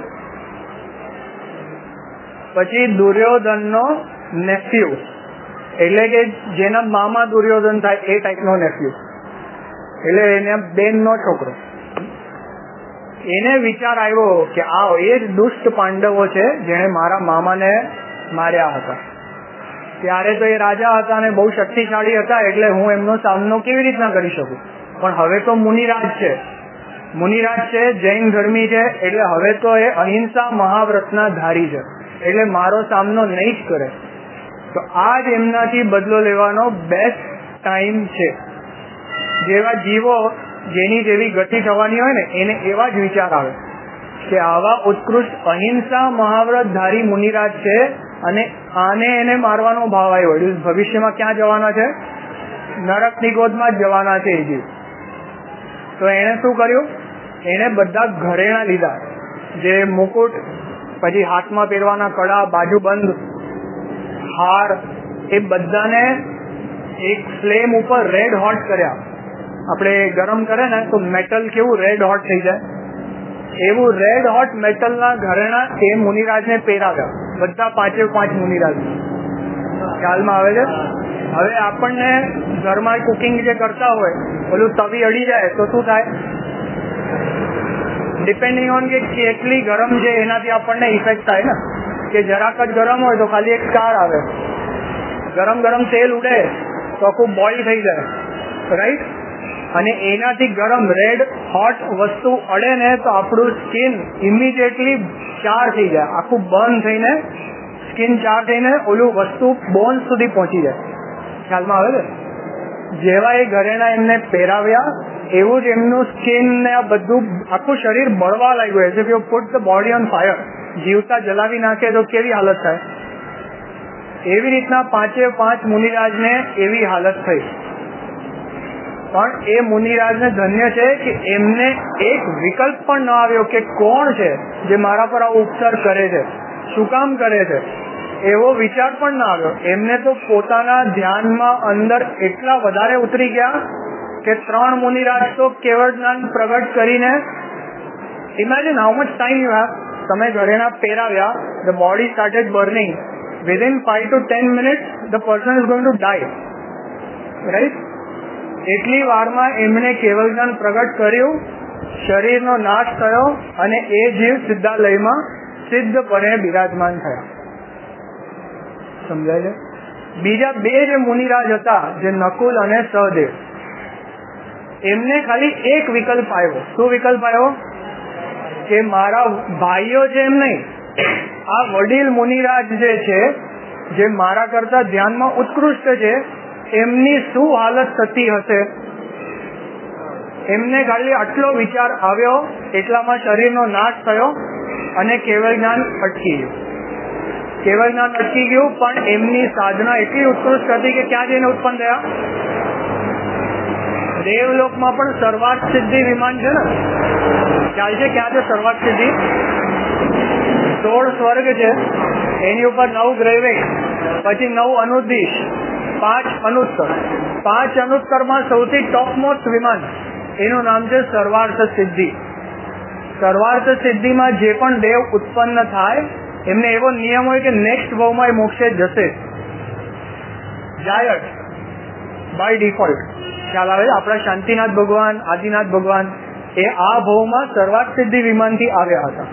પછી દુર્યોધનનો નેફ્યુ, એટલે કે જેના મામા દુર્યોધન થાય એ ટાઈપનો નેફ્યુ, એટલે એને બેનનો છોકરો, એને વિચાર આવ્યો કે આ એ જ દુષ્ટ પાંડવો છે જેણે મારા મામાને માર્યા હતા. ત્યારે તો એ રાજા હતા અને બહુ શક્તિશાળી હતા, એટલે હું એમનો સામનો કેવી રીતના કરી શકું? પણ હવે તો મુનિરાજ છે, મુનિરાજ છે, જૈન ધર્મી છે, એટલે હવે તો એ અહિંસા મહાવ્રતના ધારી છે, એટલે મારો સામનો નહીં જ કરે. તો આ જ એમનાથી બદલો લેવાનો બેસ્ટ ટાઈમ છે. જેવા જીવો જેની જેવી ગતિ થવાની હોય ને, એને એવા જ વિચાર આવે કે આવા ઉત્કૃષ્ટ અહિંસા મહાવ્રત ધારી મુનિરાજ છે અને આને એને મારવાનો ભાવ આવ્યો. ભવિષ્યમાં ક્યાં જવાના છે? નરકની ગોદમાં જ જવાના છે એ જીવ. તો એને શું કર્યું? એને બધા ઘરેણા લીધા, જે મુકુટ, પછી હાથમાં પહેરવાના કડા, બાજુબંધ, હાર, એ બધાને એક ફ્લેમ ઉપર રેડ હોટ કર્યા. આપણે ગરમ કરે ને તો મેટલ કેવું રેડ હોટ થઈ જાય, એવું રેડ હોટ મેટલના ઘરેણા એ મુનિરાજને પહેરાવ્યા, બધા પાંચે પાંચ મુનિરાજ. ખ્યાલમાં આવે છે? હવે આપણને ઘરમાં કુકિંગ જે કરતા હોય, ઓલું તવી અડી જાય તો શું થાય? ડિપેન્ડિંગ ઓન કે કેટલી ગરમ છે એનાથી આપણને ઇફેક્ટ થાય ને, કે જરાક જ ગરમ હોય તો ખાલી એક કાર આવે, ગરમ ગરમ તેલ ઉડે તો આખું બોઇલ થઈ જાય, રાઈટ? અને એનાથી ગરમ રેડ હોટ વસ્તુ અડે ને તો આપણું સ્કિન ઇમિડિયેટલી ચાર થઈ જાય, આખું બર્ન થઈને સ્કિન ચાર થઈને ઓલું વસ્તુ બોન સુધી પહોંચી જાય. ખ્યાલમાં આવે છે? જેવા એ ઘરેણા એમને પહેરાવ્યા એવું જ એમનું સ્કિન ને આ બધું આખું શરીર બળવા લાગ્યું. એટલે કે put the body on fire, જીવતા જલાવી નાખે તો કેવી હાલત થાય, એવી રીતના પાંચે પાંચ મુનિરાજને એવી હાલત થઈ. પણ એ મુનિરાજને ધન્ય છે કે એમને એક વિકલ્પ પણ ન આવ્યો કે કોણ છે જે મારા પર આવો ઉપચાર કરે છે, શું કામ કરે છે, એવો વિચાર પણ ના આવ્યો. એમને તો પોતાના ધ્યાનમાં અંદર એટલા વધારે ઉતરી ગયા કે ત્રણ મુનિરાજ તો કેવળ જ્ઞાન પ્રગટ કરીને, imagine how much time you have. તમે ઘરેણા પહેરાવ્યા, the body started burning, within five to ten minutes the person is going to die, right? એટલી વારમાં એમણે કેવળ જ્ઞાન પ્રગટ કર્યું, શરીરનો નાશ થયો અને એ જીવ સિદ્ધાલયમાં સિદ્ધપણે બિરાજમાન થયા. સમજાય છે? બીજા બે જે મુનિરાજ હતા, જે નકુલ અને સહદેવ, એમને ખાલી એક વિકલ્પ આવ્યો. શું વિકલ્પ આવ્યો? કે મારા ભાઈઓ છે એમ નહીં, આ વડીલ મુનિરાજ જે છે, જે મારા કરતા ધ્યાનમાં ઉત્કૃષ્ટ છે, એમની શું હાલત થતી હશે. એમને ખાલી આટલો વિચાર આવ્યો, એટલામાં શરીરનો નાશ થયો અને કેવળ જ્ઞાન અટકી ગયું. કેવળ જ્ઞાન અટકી ગયું, પણ એમની સાધના એટલી ઉત્કૃષ્ટ હતી કે ક્યાં જઈને ઉત્પન્ન થયા? દેવલોકમાં પણ સર્વાર્થ સિદ્ધિ વિમાન છે ને, ખ્યાલ છે ક્યાં છે સર્વાર્થ સિદ્ધિ? સોળ સ્વર્ગ છે, એની ઉપર નવ ગ્રહવેગ, પછી નવ અનુદિશ, પાંચ અનુત્તર. પાંચ અનુત્તરમાં સૌથી ટોપ મોસ્ટ વિમાન, એનું નામ છે સર્વાર્થ સિદ્ધિ. સર્વાર્થ સિદ્ધિમાં જે પણ દેવ ઉત્પન્ન થાય, એમને એવો નિયમ હોય કે નેક્સ્ટ ભાવમાં એ મોક્ષે જશે, જાય બાય ડિફોલ્ટ. ખ્યાલ આવે? આપણા શાંતિનાથ ભગવાન, આદિનાથ ભગવાન એ આ ભાવમાં સર્વાર્થ સિદ્ધિ વિમાનથી આવ્યા હતા.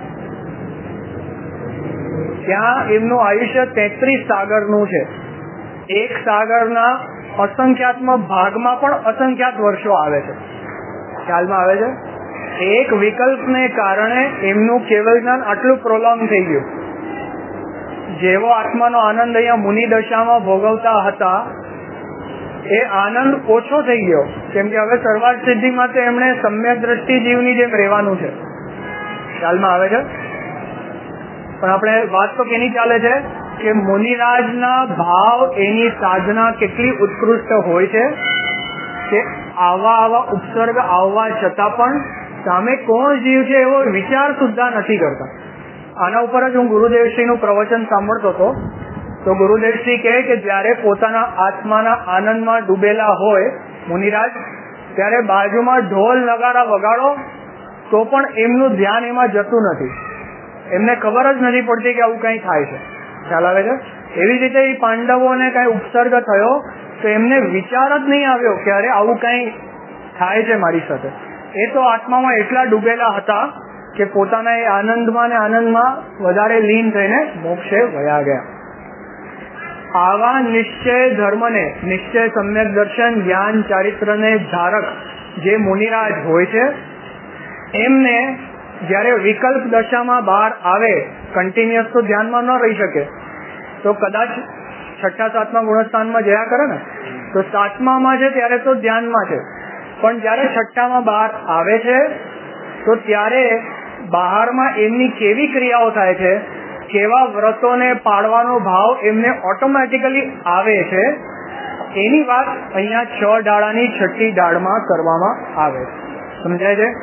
ત્યાં એમનું આયુષ્ય તેત્રીસ સાગરનું છે. એક સાગરના અસંખ્યાતમાં ભાગમાં પણ અસંખ્યાત વર્ષો આવે છે. ખ્યાલમાં આવે છે? એક વિકલ્પને કારણે એમનું કેવળ જ્ઞાન આટલું પ્રોલોંગ થઈ ગયું. જેવો આત્માનો આનંદ અહીંયા મુનિ દશામાં ભોગવતા હતા, એ આનંદ ઓછો થઈ ગયો, કેમ કે હવે સર્વાર્થ સિદ્ધિ માટે એમણે સમ્યક દ્રષ્ટિ જીવની જેમ રહેવાનું છે. ખ્યાલમાં આવે છે? પણ આપણે વાત તો કેની ચાલે છે કે મુનિરાજના ભાવ, એની સાધના કેટલી ઉત્કૃષ્ટ હોય છે કે આવા આવા ઉપસર્ગ આવવા છતાં પણ સામે કોણ જીવ છે એવો વિચાર સુદ્ધા નથી કરતા. આના ઉપર જ હું ગુરુદેવશ્રીનું પ્રવચન સાંભળતો હતો, તો ગુરુદેવશ્રી કહે કે જયારે પોતાના આત્માના આનંદમાં ડૂબેલા હોય મુનિરાજ, ત્યારે બાજુમાં ઢોલ નગારા વગાડો તો પણ એમનું ધ્યાન એમાં જતું નથી. એમને ખબર જ નથી પડતી કે આવું કઈ થાય છે. ખ્યાલ આવે છે? એવી રીતે એ પાંડવોને કઈ ઉપસર્ગ થયો તો એમને વિચાર જ નહીં આવ્યો કે અરે આવું કઈ થાય છે મારી સાથે. એ તો આત્મામાં એટલા ડૂબેલા હતા કે પોતાના એ આનંદમાં ને આનંદમાં વધારે લીન થઈને મોક્ષે વયા ગયા. આવા નિશ્ચય ધર્મને, નિશ્ચય સમ્યક દર્શન, જ્ઞાન, ચારિત્રને ધારક જે મુનિરાજ હોય છે, એમને જયારે વિકલ્પ દશામાં બહાર આવે, કન્ટિન્યુઅસ તો ધ્યાનમાં ન રહી શકે, તો કદાચ છઠ્ઠા સાતમા ગુણસ્થાનમાં જયા કરે ને, તો સાતમામાં છે ત્યારે તો ધ્યાનમાં છે, પણ જયારે છઠ્ઠામાં બહાર આવે છે તો ત્યારે બહારમાં એમની કેવી ક્રિયાઓ થાય છે કેવા વ્રતોને પાળવાનો ભાવ એમને ઓટોમેટિકલી આવે છે એની વાત અહીંયા છ ડાળાની છઠ્ઠી ડાળમાં કરવામાં આવે. સમજાય છે?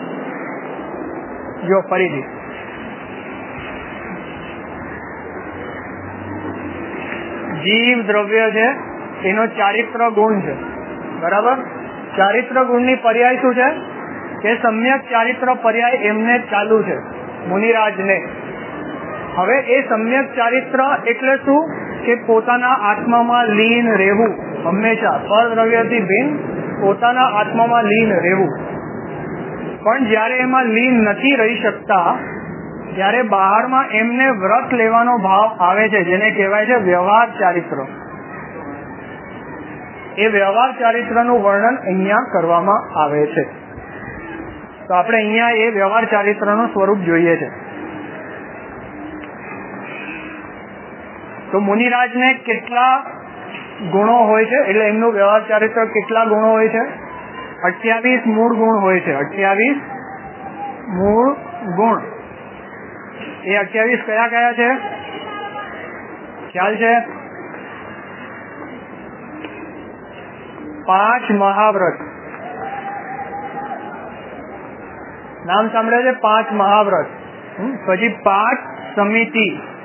જો ફરીથી જીવ દ્રવ્ય છે એનો ચારિત્ર ગુણ છે, બરાબર. ચારિત્ર ગુણની પર્યાય શું છે કે સમ્યક ચારિત્ર પર્યાય એમને ચાલુ છે મુનિરાજને. હવે એ સમ્યક ચારિત્ર એટલે શું કે પોતાના આત્મામાં લીન રહેવું, હંમેશા પરદ્રવ્યથી ભિન્ન પોતાના આત્મામાં લીન રહેવું. પણ જયારે એમાં લીન નથી રહી શકતા ત્યારે બહારમાં એમને વ્રત લેવાનો ભાવ આવે છે, જેને કહેવાય છે વ્યવહાર ચારિત્ર. એ વ્યવહાર ચારિત્રનું વર્ણન અહીંયા કરવામાં આવે છે. તો આપણે અહીંયા એ વ્યવહાર ચારિત્રનું સ્વરૂપ જોઈએ છે. તો મુનિરાજને કેટલા ગુણો હોય છે, એટલે એમનું વ્યવહાર ચારિત્ર કેટલા ગુણો હોય છે? અઠ્યાવીસ મૂળ ગુણ હોય છે. અઠ્યાવીસ મૂળ ગુણ. એ અઠ્યાવીસ કયા કયા છે ખ્યાલ છે? પાંચ મહાવ્રત. નામ સાંભળે છે? પાંચ મહાવ્રત. પછી પાંચ સમિતિ,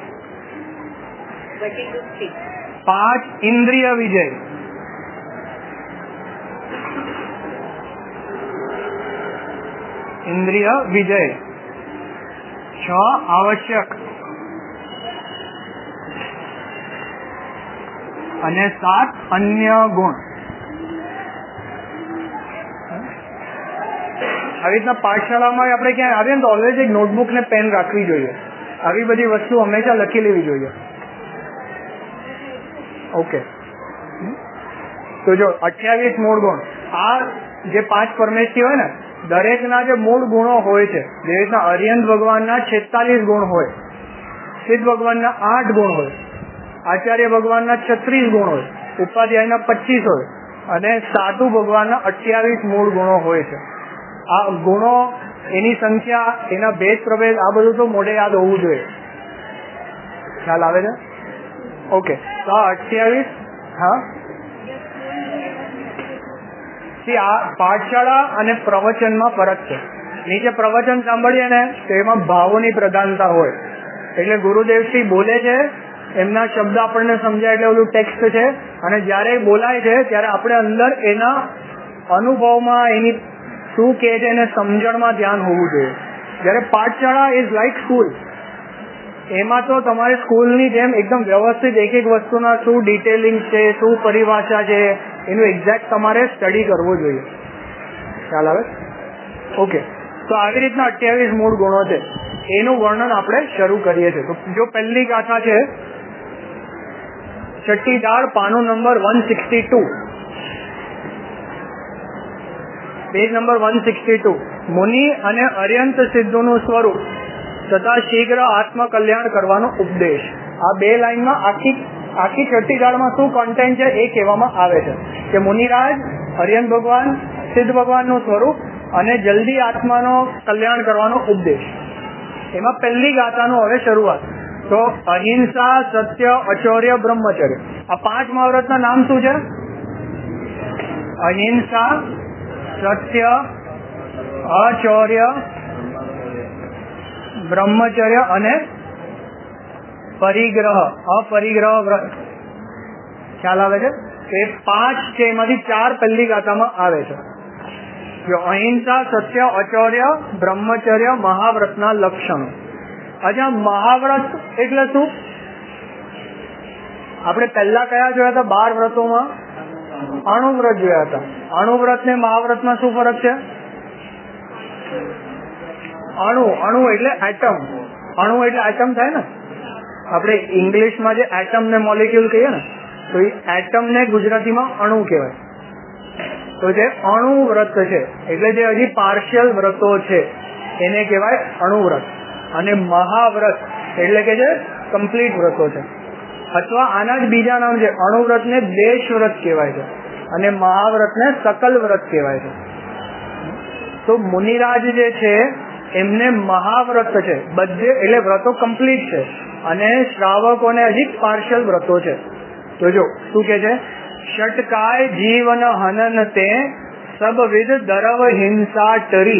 પાંચ ઇન્દ્રિય વિજય, ઇન્દ્રિય વિજય, છ આવશ્યક અને સાત અન્ય ગુણ. આવી રીતના પાઠશાળામાં આપણે ક્યાંય આવીએ ને તો ઓલવેઝ એક નોટબુક ને પેન રાખવી જોઈએ. આવી બધી વસ્તુ હંમેશા લખી લેવી જોઈએ. ઓકે, તો જો અઠ્યાવીસ મૂળ ગુણ, આ જે પાંચ પરમેશ્વરી હોય ને દરેકના જે મૂળ ગુણો હોય છે, જે રીતના અરિયંત ભગવાનના છેતાલીસ ગુણ હોય, સિદ્ધ ભગવાનના આઠ ગુણ હોય, આચાર્ય ભગવાનના છત્રીસ ગુણ હોય, ઉપાધ્યાયના પચીસ હોય અને સાધુ ભગવાનના અઠ્યાવીસ મૂળ ગુણો હોય છે. આ ગુણો, એની સંખ્યા, એના ભેદ પ્રભેદ, આ બધું તો મોઢે યાદ હોવું જોઈએ. ખ્યાલ આવે છે? ઓકે, તો આ અઠ્યાવીસ. હા, આ પાઠશાળા અને પ્રવચનમાં ફરક છે. નીચે પ્રવચન સાંભળીએ ને તો એમાં ભાવોની પ્રધાનતા હોય, એટલે ગુરુદેવશ્રી બોલે છે, એમના શબ્દ આપણને સમજાય એટલે ઓલું ટેક્સ્ટ છે, અને જયારે બોલાય છે ત્યારે આપણે અંદર એના અનુભવમાં, એની શું કે છે એને સમજણમાં ધ્યાન હોવું જોઈએ. જયારે પાઠશાળા ઇઝ લાઈક સ્કૂલ, એમાં તો તમારે સ્કૂલની જેમ એકદમ વ્યવસ્થિત એક એક વસ્તુના શું ડિટેલિંગ છે, શું પરિભાષા છે, એનું એક્ઝેક્ટ તમારે સ્ટડી કરવો જોઈએ. ખ્યાલ આવે? ઓકે, તો આવી રીતના અઠ્યાવીસ મૂળ ગુણો છે, એનું વર્ણન આપણે શરૂ કરીએ છીએ. તો જો પહેલી ગાથા છે, છઠ્ઠી દાળ, પાનું number one sixty two, page number one sixty two. મુનિ અને અર્યંત સિદ્ધોનું સ્વરૂપ તથા શીઘ્ર આત્મકલ્યાણ કરવાનો ઉપદેશ. આ બે લાઈનમાં આખી આખી છઠ્ઠી દાળમાં શું કોન્ટેન્ટ છે એ કહેવામાં આવે છે કે મુનિરાજ, અર્યંત ભગવાન, સિદ્ધ ભગવાનનું સ્વરૂપ અને જલ્દી આત્માનો કલ્યાણ કરવાનો ઉપદેશ. એમાં પહેલી ગાથાનું હવે શરૂઆત. તો અહિંસા, સત્ય, અચૌર્ય, બ્રહ્મચર્ય, આ પાંચ મહાવ્રતના નામ શું છે? અહિંસા, સત્ય, અચૌર્ય, બ્રહ્મચર્ય અને પરિગ્રહ, અપરિગ્રહ વ્રત. ખ્યાલ આવે છે? એ પાંચ છે, એમાંથી ચાર પહેલી ગાથામાં આવે છે. જો અહિંસા, સત્ય, અચૌર્ય, બ્રહ્મચર્ય મહાવ્રતના લક્ષણો. અચ્છા, મહાવ્રત એટલે શું? આપણે પહેલા કયા જોયા હતા? બાર વ્રતોમાં અણુવ્રત જોયા હતા. અણુવ્રત ને મહાવ્રતમાં શું ફરક છે? અણુ, અણુ એટલે એટમ. અણુ એટલે એટમ થાય ને. આપણે ઇંગ્લિશમાં જે એટમ ને મોલિક્યુલ કહીએ ને, તો એ એટમ ને ગુજરાતીમાં અણુ કહેવાય. તો જે અણુ વ્રત છે, એટલે જે હજી પાર્શિયલ વ્રતો છે એને કહેવાય અણુવ્રત. અને મહાવ્રત એટલે કે જે કમ્પ્લીટ વ્રતો છે, અથવા આના જ બીજા નામ છે. અણુવ્રત ને દેશ વ્રત કહેવાય છે અને મહાવ્રત ને સકલ વ્રત કહેવાય છે. તો મુનિરાજ જે છે એમને મહાવ્રત છે, બધે એટલે વ્રતો કમ્પ્લીટ છે, અને શ્રાવકોને હજી પાર્શિયલ વ્રતો છે. તો જો શું કે છે, ષટકાય જીવન હનન તે સબવિધ દરવ હિંસા ટરી.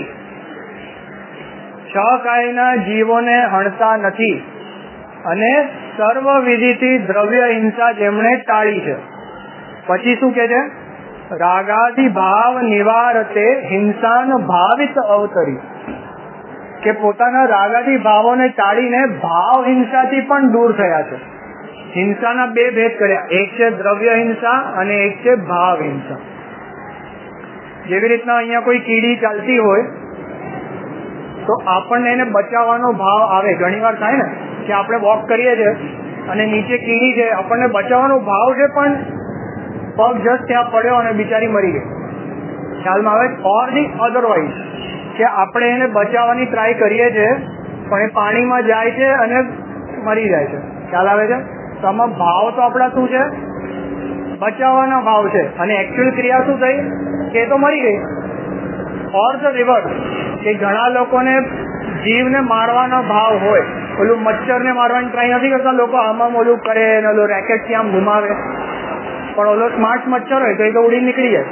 છ કાયના જીવોને હણતા નથી અને સર્વ વિધિથી દ્રવ્ય હિંસા જેમણે ટાળી છે. પછી શું કે છે, રાગાદિ ભાવ નિવારતે હિંસાન ભાવિત અવતરી. કે પોતાના રાગાદી ભાવોને ટાળીને ભાવ હિંસાથી પણ દૂર થયા છે. હિંસાના બે ભેદ કર્યા, એક છે દ્રવ્ય હિંસા અને એક છે ભાવ હિંસા. જેવી રીતના અહીંયા કોઈ કીડી ચાલતી હોય તો આપણને એને બચાવવાનો ભાવ આવે. ઘણી વાર થાય ને કે આપણે વોક કરીએ છીએ અને નીચે કીડી છે, આપણને બચાવવાનો ભાવ છે પણ પગ જસ્ટ ત્યાં પડ્યો અને બિચારી મરી ગઈ. ખ્યાલમાં આવે? ઓર ધી અધરવાઇઝ કે આપણે એને બચાવવાની ટ્રાય કરીએ છીએ પણ એ પાણીમાં જાય છે અને મરી જાય છે. ખ્યાલ આવે છે? તો આમાં ભાવ તો આપણા શું છે? બચાવવાના ભાવ છે, અને એકચ્યુઅલ ક્રિયા શું થઈ કે એ તો મરી ગઈ. ઓર ધ રિવર્સ કે ઘણા લોકોને જીવને મારવાનો ભાવ હોય, ઓલું મચ્છરને મારવાની ટ્રાય નથી કરતા લોકો, આમાં ઓલું કરે ને ઓલું રેકેટ થી આમ ઘુમાવે, પણ ઓલો સ્માર્ટ મચ્છર હોય તો એ તો ઉડી નીકળી જાય.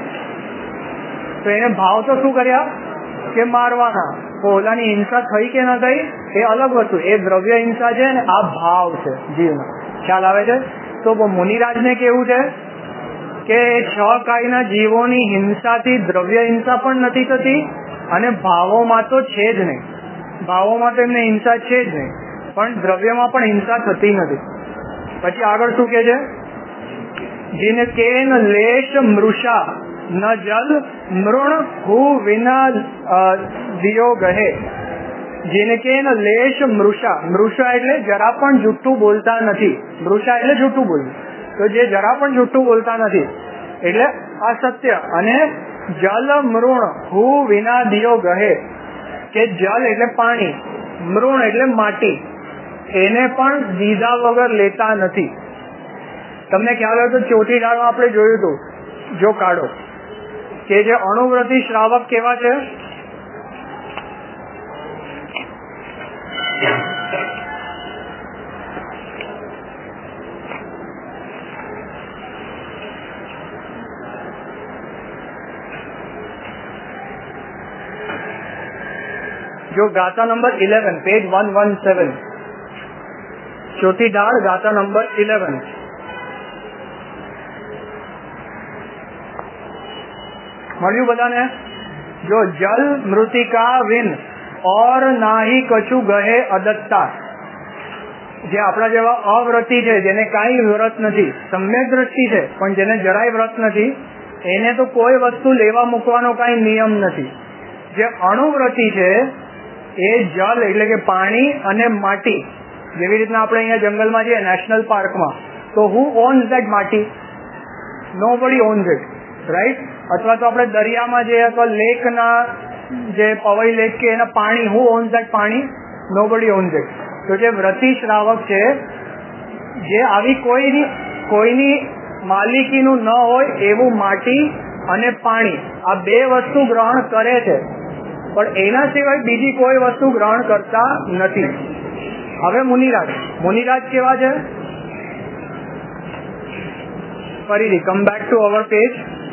તો એને ભાવ તો શું કર્યા કે મારવાના. તો ઓલાની હિંસા થઈ કે ના થઈ એ અલગ વસ્તુ. એ દ્રવ્ય હિંસા છે ને આ ભાવ છે જીવના. ખ્યાલ આવે છે? તો મુનિરાજને કેવું છે કે છ કાયના જીવોની હિંસાથી દ્રવ્ય હિંસા પણ નથી થતી અને ભાવોમાં તો છે જ નહીં. ભાવોમાં તો એમને હિંસા છે જ નહીં, પણ દ્રવ્યમાં પણ હિંસા થતી નથી. પછી આગળ શું કે છે, જીન કેન લેશ મૃષા ન જલ મૃણ હું વિના દિયો ગહે. જીનકેન લેશ મૃષા. મૃષા એટલે જરા પણ જૂઠું બોલતા નથી. મૃષા એટલે જૂઠું બોલવું. તો જે જરા પણ જૂઠું બોલતા નથી એટલે અસત્ય. અને જલ મૃણ હું વિના દિયો ગહે, કે જલ એટલે પાણી, મૃણ એટલે માટી, એને પણ દીધા વગર લેતા નથી. તમને ખ્યાલ હોય તો ચોથી દાળમાં આપણે જોયું હતું, જો કાઢો કે જે અણુવ્રતી શ્રાવક કેવા છે, જો ગાથા number eleven page one one seven, ચોથી દાળ ગાથા નંબર ઇલેવન. મળ્યું બધાને? જો જલ મૃતિકા વિન ઓર નાહી કછુ ગહે અદત્તા. જે આપણા જેવા અવ્રતી છે, જેને કાંઈ વ્રત નથી, સમ્યક દ્રષ્ટિ છે પણ જેને જરાય વ્રત નથી, એને તો કોઈ વસ્તુ લેવા મૂકવાનો કાંઈ નિયમ નથી. જે અણુવ્રતી છે એ જલ એટલે કે પાણી અને માટી, જેવી રીતના આપણે અહીંયા જંગલમાં જઈએ નેશનલ પાર્કમાં, તો હુ ઓન્સ ધેટ માટી? Nobody owns it, right? અથવા તો આપણે દરિયામાં જઈએ અથવા લેકના જે પવઈ લેક કે એના પાણી, હુ ઓન્સ ધેટ પાણી? Nobody owns it. તો જે વ્રતી શ્રાવક છે, જે આવી કોઈની કોઈની માલિકીનું ન હોય એવું માટી અને પાણી, આ બે વસ્તુ ગ્રહણ કરે છે પણ એના સિવાય બીજી કોઈ વસ્તુ ગ્રહણ કરતા નથી. હવે મુનિરાજ, મુનિરાજ કેવા છે? ફરીથી come back to our page,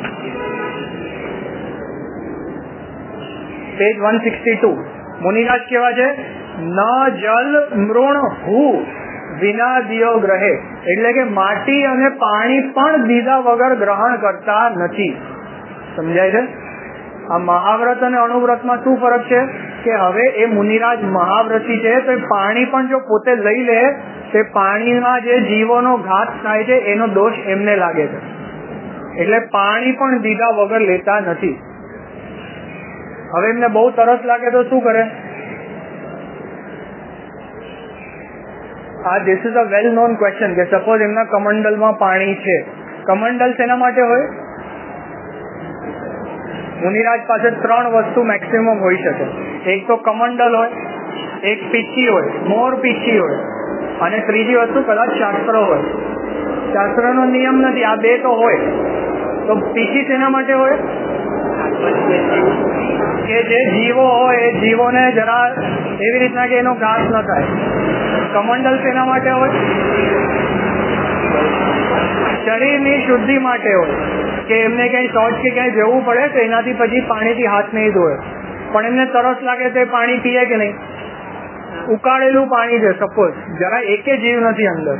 page one sixty two. મુનિરાજ કેવા છે? ન જલ મૃણ હું વિના દિયો ગ્રહે, એટલે કે માટી અને પાણી પણ દીધા વગર ગ્રહણ કરતા નથી. સમજાય છે? આ મહાવ્રત અને અણુવ્રતમાં શું ફરક છે કે હવે એ મુનિરાજ મહાવ્રતી છે તો પાણી પણ જો પોતે લઈ લે તો પાણીમાં જે જીવોનો ઘાત થાય છે એનો દોષ એમને લાગે છે, એટલે પાણી પણ દીધા વગર લેતા નથી. હવે એમને બહુ તરસ લાગે તો શું કરે? આ this is a well known question કે સપોઝ એમના કમંડલમાં પાણી છે. કમંડલ શેના માટે હોય? મુનિરાજ પાસે ત્રણ વસ્તુ મેક્સિમમ હોઈ શકે. એક તો કમંડલ હોય, એક પીછી હોય, મોર પીછી હોય, અને ત્રીજી વસ્તુ કદાચ શાસ્ત્ર હોય. શાસ્ત્રનો નિયમ નથી, આ બે તો હોય. તો પીછી શેના માટે હોય? કે જે જીવો હોય એ જીવોને જરા એવી રીતના કે એનો ઘાસ ન થાય. કમંડલ શેના માટે હોય? શરીરની શુદ્ધિ માટે હોય, કે એમને ક્યાંય શૌચ કે ક્યાંય જવું પડે તો એનાથી પછી પાણીથી હાથ નહીં ધોવે, પણ એમને તરસ લાગે તો પાણી પીએ કે નહીં? ઉકાળેલું પાણી છે સપોઝ, જરા એકે જીવ નથી અંદર,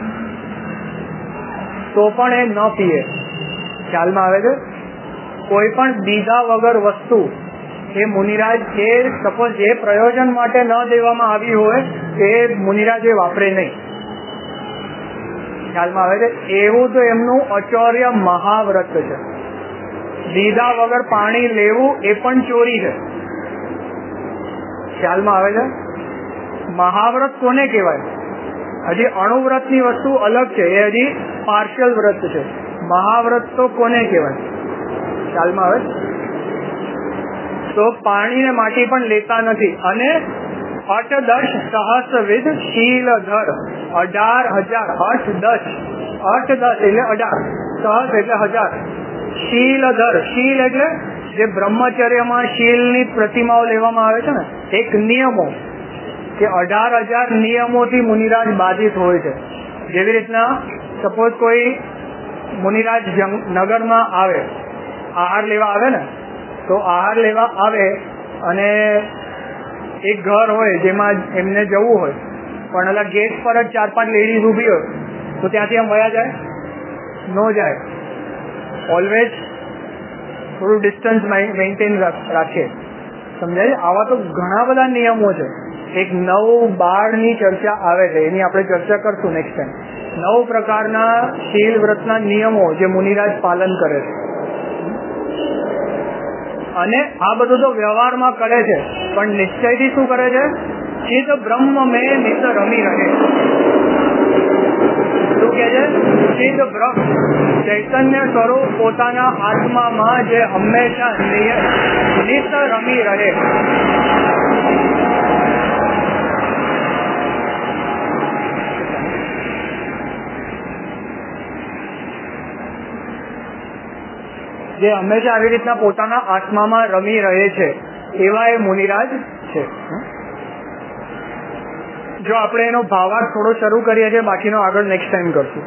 તો પણ એ ન પીએ. ખ્યાલમાં આવે છે? કોઈ પણ દીધા વગર વસ્તુ એ મુનિરાજ એ સપોઝ જે પ્રયોજન માટે ન દેવામાં આવી હોય એ મુનિરાજ એ વાપરે નહીં. ખ્યાલમાં આવે છે? એવું તો એમનું અચૌર્ય મહાવ્રત છે. દીધા વગર પાણી લેવું એ પણ ચોરી છે. ખ્યાલમાં આવે છે? મહાવ્રત કોને કહેવાય? હજી અણુવ્રત ની વસ્તુ અલગ છે, એ હજી પાર્શિયલ વ્રત છે. મહાવ્રત તો કોને કહેવાય? ખ્યાલમાં આવે? તો પાણી ને માટી પણ લેતા નથી. અને અષ્ટદશ સહસ્રવિધ શીલધર, અઢાર હજાર, અષ્ટદશ, અષ્ટદશ એટલે અઢાર, સહસ એટલે હજાર, શીલધર, શીલ એટલે જે બ્રહ્મચર્યમાં શીલની પ્રતિમાઓ લેવામાં આવે છે ને, એક નિયમો, કે અઢાર હજાર નિયમોથી મુનિરાજ બાધિત હોય છે. જેવી રીતના સપોઝ કોઈ મુનિરાજ નગરમાં આવે, આહાર લેવા આવે ને, તો આહાર લેવા આવે અને એક ઘર હોય જેમાં એમને જવું હોય, પણ ઓલા ગેટ પર જ ચાર પાંચ લેડીઝ ઉભી હોય, તો ત્યાંથી આમ વયા જાય? ન જાય. ઓલવેઝ થોડું ડિસ્ટન્સ મેન્ટેન રાખે. સમજાય? આવા તો ઘણા બધા નિયમો છે. એક નવ બાળની ચર્ચા આવે છે, એની આપણે ચર્ચા કરશું નેક્સ્ટ ટાઈમ. નવ પ્રકારના શીલ વ્રતના નિયમો જે મુનિરાજ પાલન કરે છે. અને આ બધું તો વ્યવહારમાં કરે છે, પણ નિશ્ચયથી શું કરે છે? ચિદ બ્રહ્મ મેં નિત રમી રહે. શું કે છે? ચિદ બ્રહ્મ, ચૈતન્ય સ્વરૂપ પોતાના આત્મામાં જે હંમેશા નિત રમી રહે. જે હંમેશા આવી રીતના પોતાના આત્મામાં રમી રહે છે, એવા એ મુનિરાજ છે. જો આપણે એનો ભાવાર્થ થોડો શરૂ કરીએ છીએ, બાકીનો આગળ નેક્સ્ટ ટાઈમ કરશું.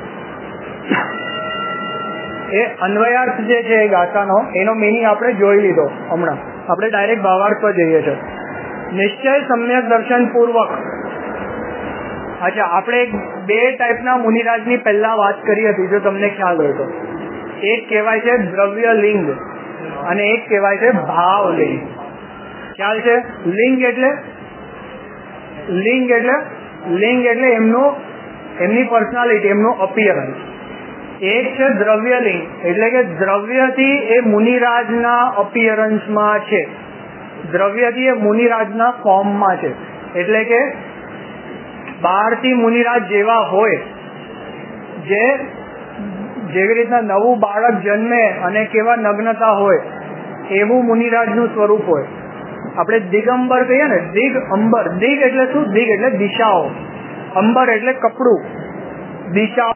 એ અન્વયાર્થ જે છે એ ગાથાનો, એનો મિનિંગ આપણે જોઈ લીધો હમણાં. આપણે ડાયરેક્ટ ભાવાર્થ પર જઈએ છીએ. નિશ્ચય સમ્યક દર્શન પૂર્વક. અચ્છા, આપણે બે ટાઈપના મુનિરાજની પહેલા વાત કરી હતી, જો તમને ખ્યાલ હોય તો. એક કહેવાય છે દ્રવ્ય લિંગ અને એક કહેવાય છે ભાવ લિંગ. ખ્યાલ છે? લિંગ એટલે લિંગ એટલે લિંગ એટલે એમનું એમની પર્સનાલિટી, એમનું અપિયરન્સ. એક છે દ્રવ્ય લિંગ, એટલે કે દ્રવ્યથી એ મુનિરાજના અપિયરન્સમાં છે, દ્રવ્યથી એ મુનિરાજના ફોર્મમાં છે. એટલે કે બહારથી મુનિરાજ જેવા હોય, જે જેવી રીતના નવું બાળક જન્મે અને કેવા નગ્નતા હોય, એવું મુનિરાજનું સ્વરૂપ હોય. આપણે દિગંબર કહીએ ને, દિગ અંબર. દિગ એટલે શું? દિગ એટલે દિશાઓ, અંબર એટલે કપડું, દિશા.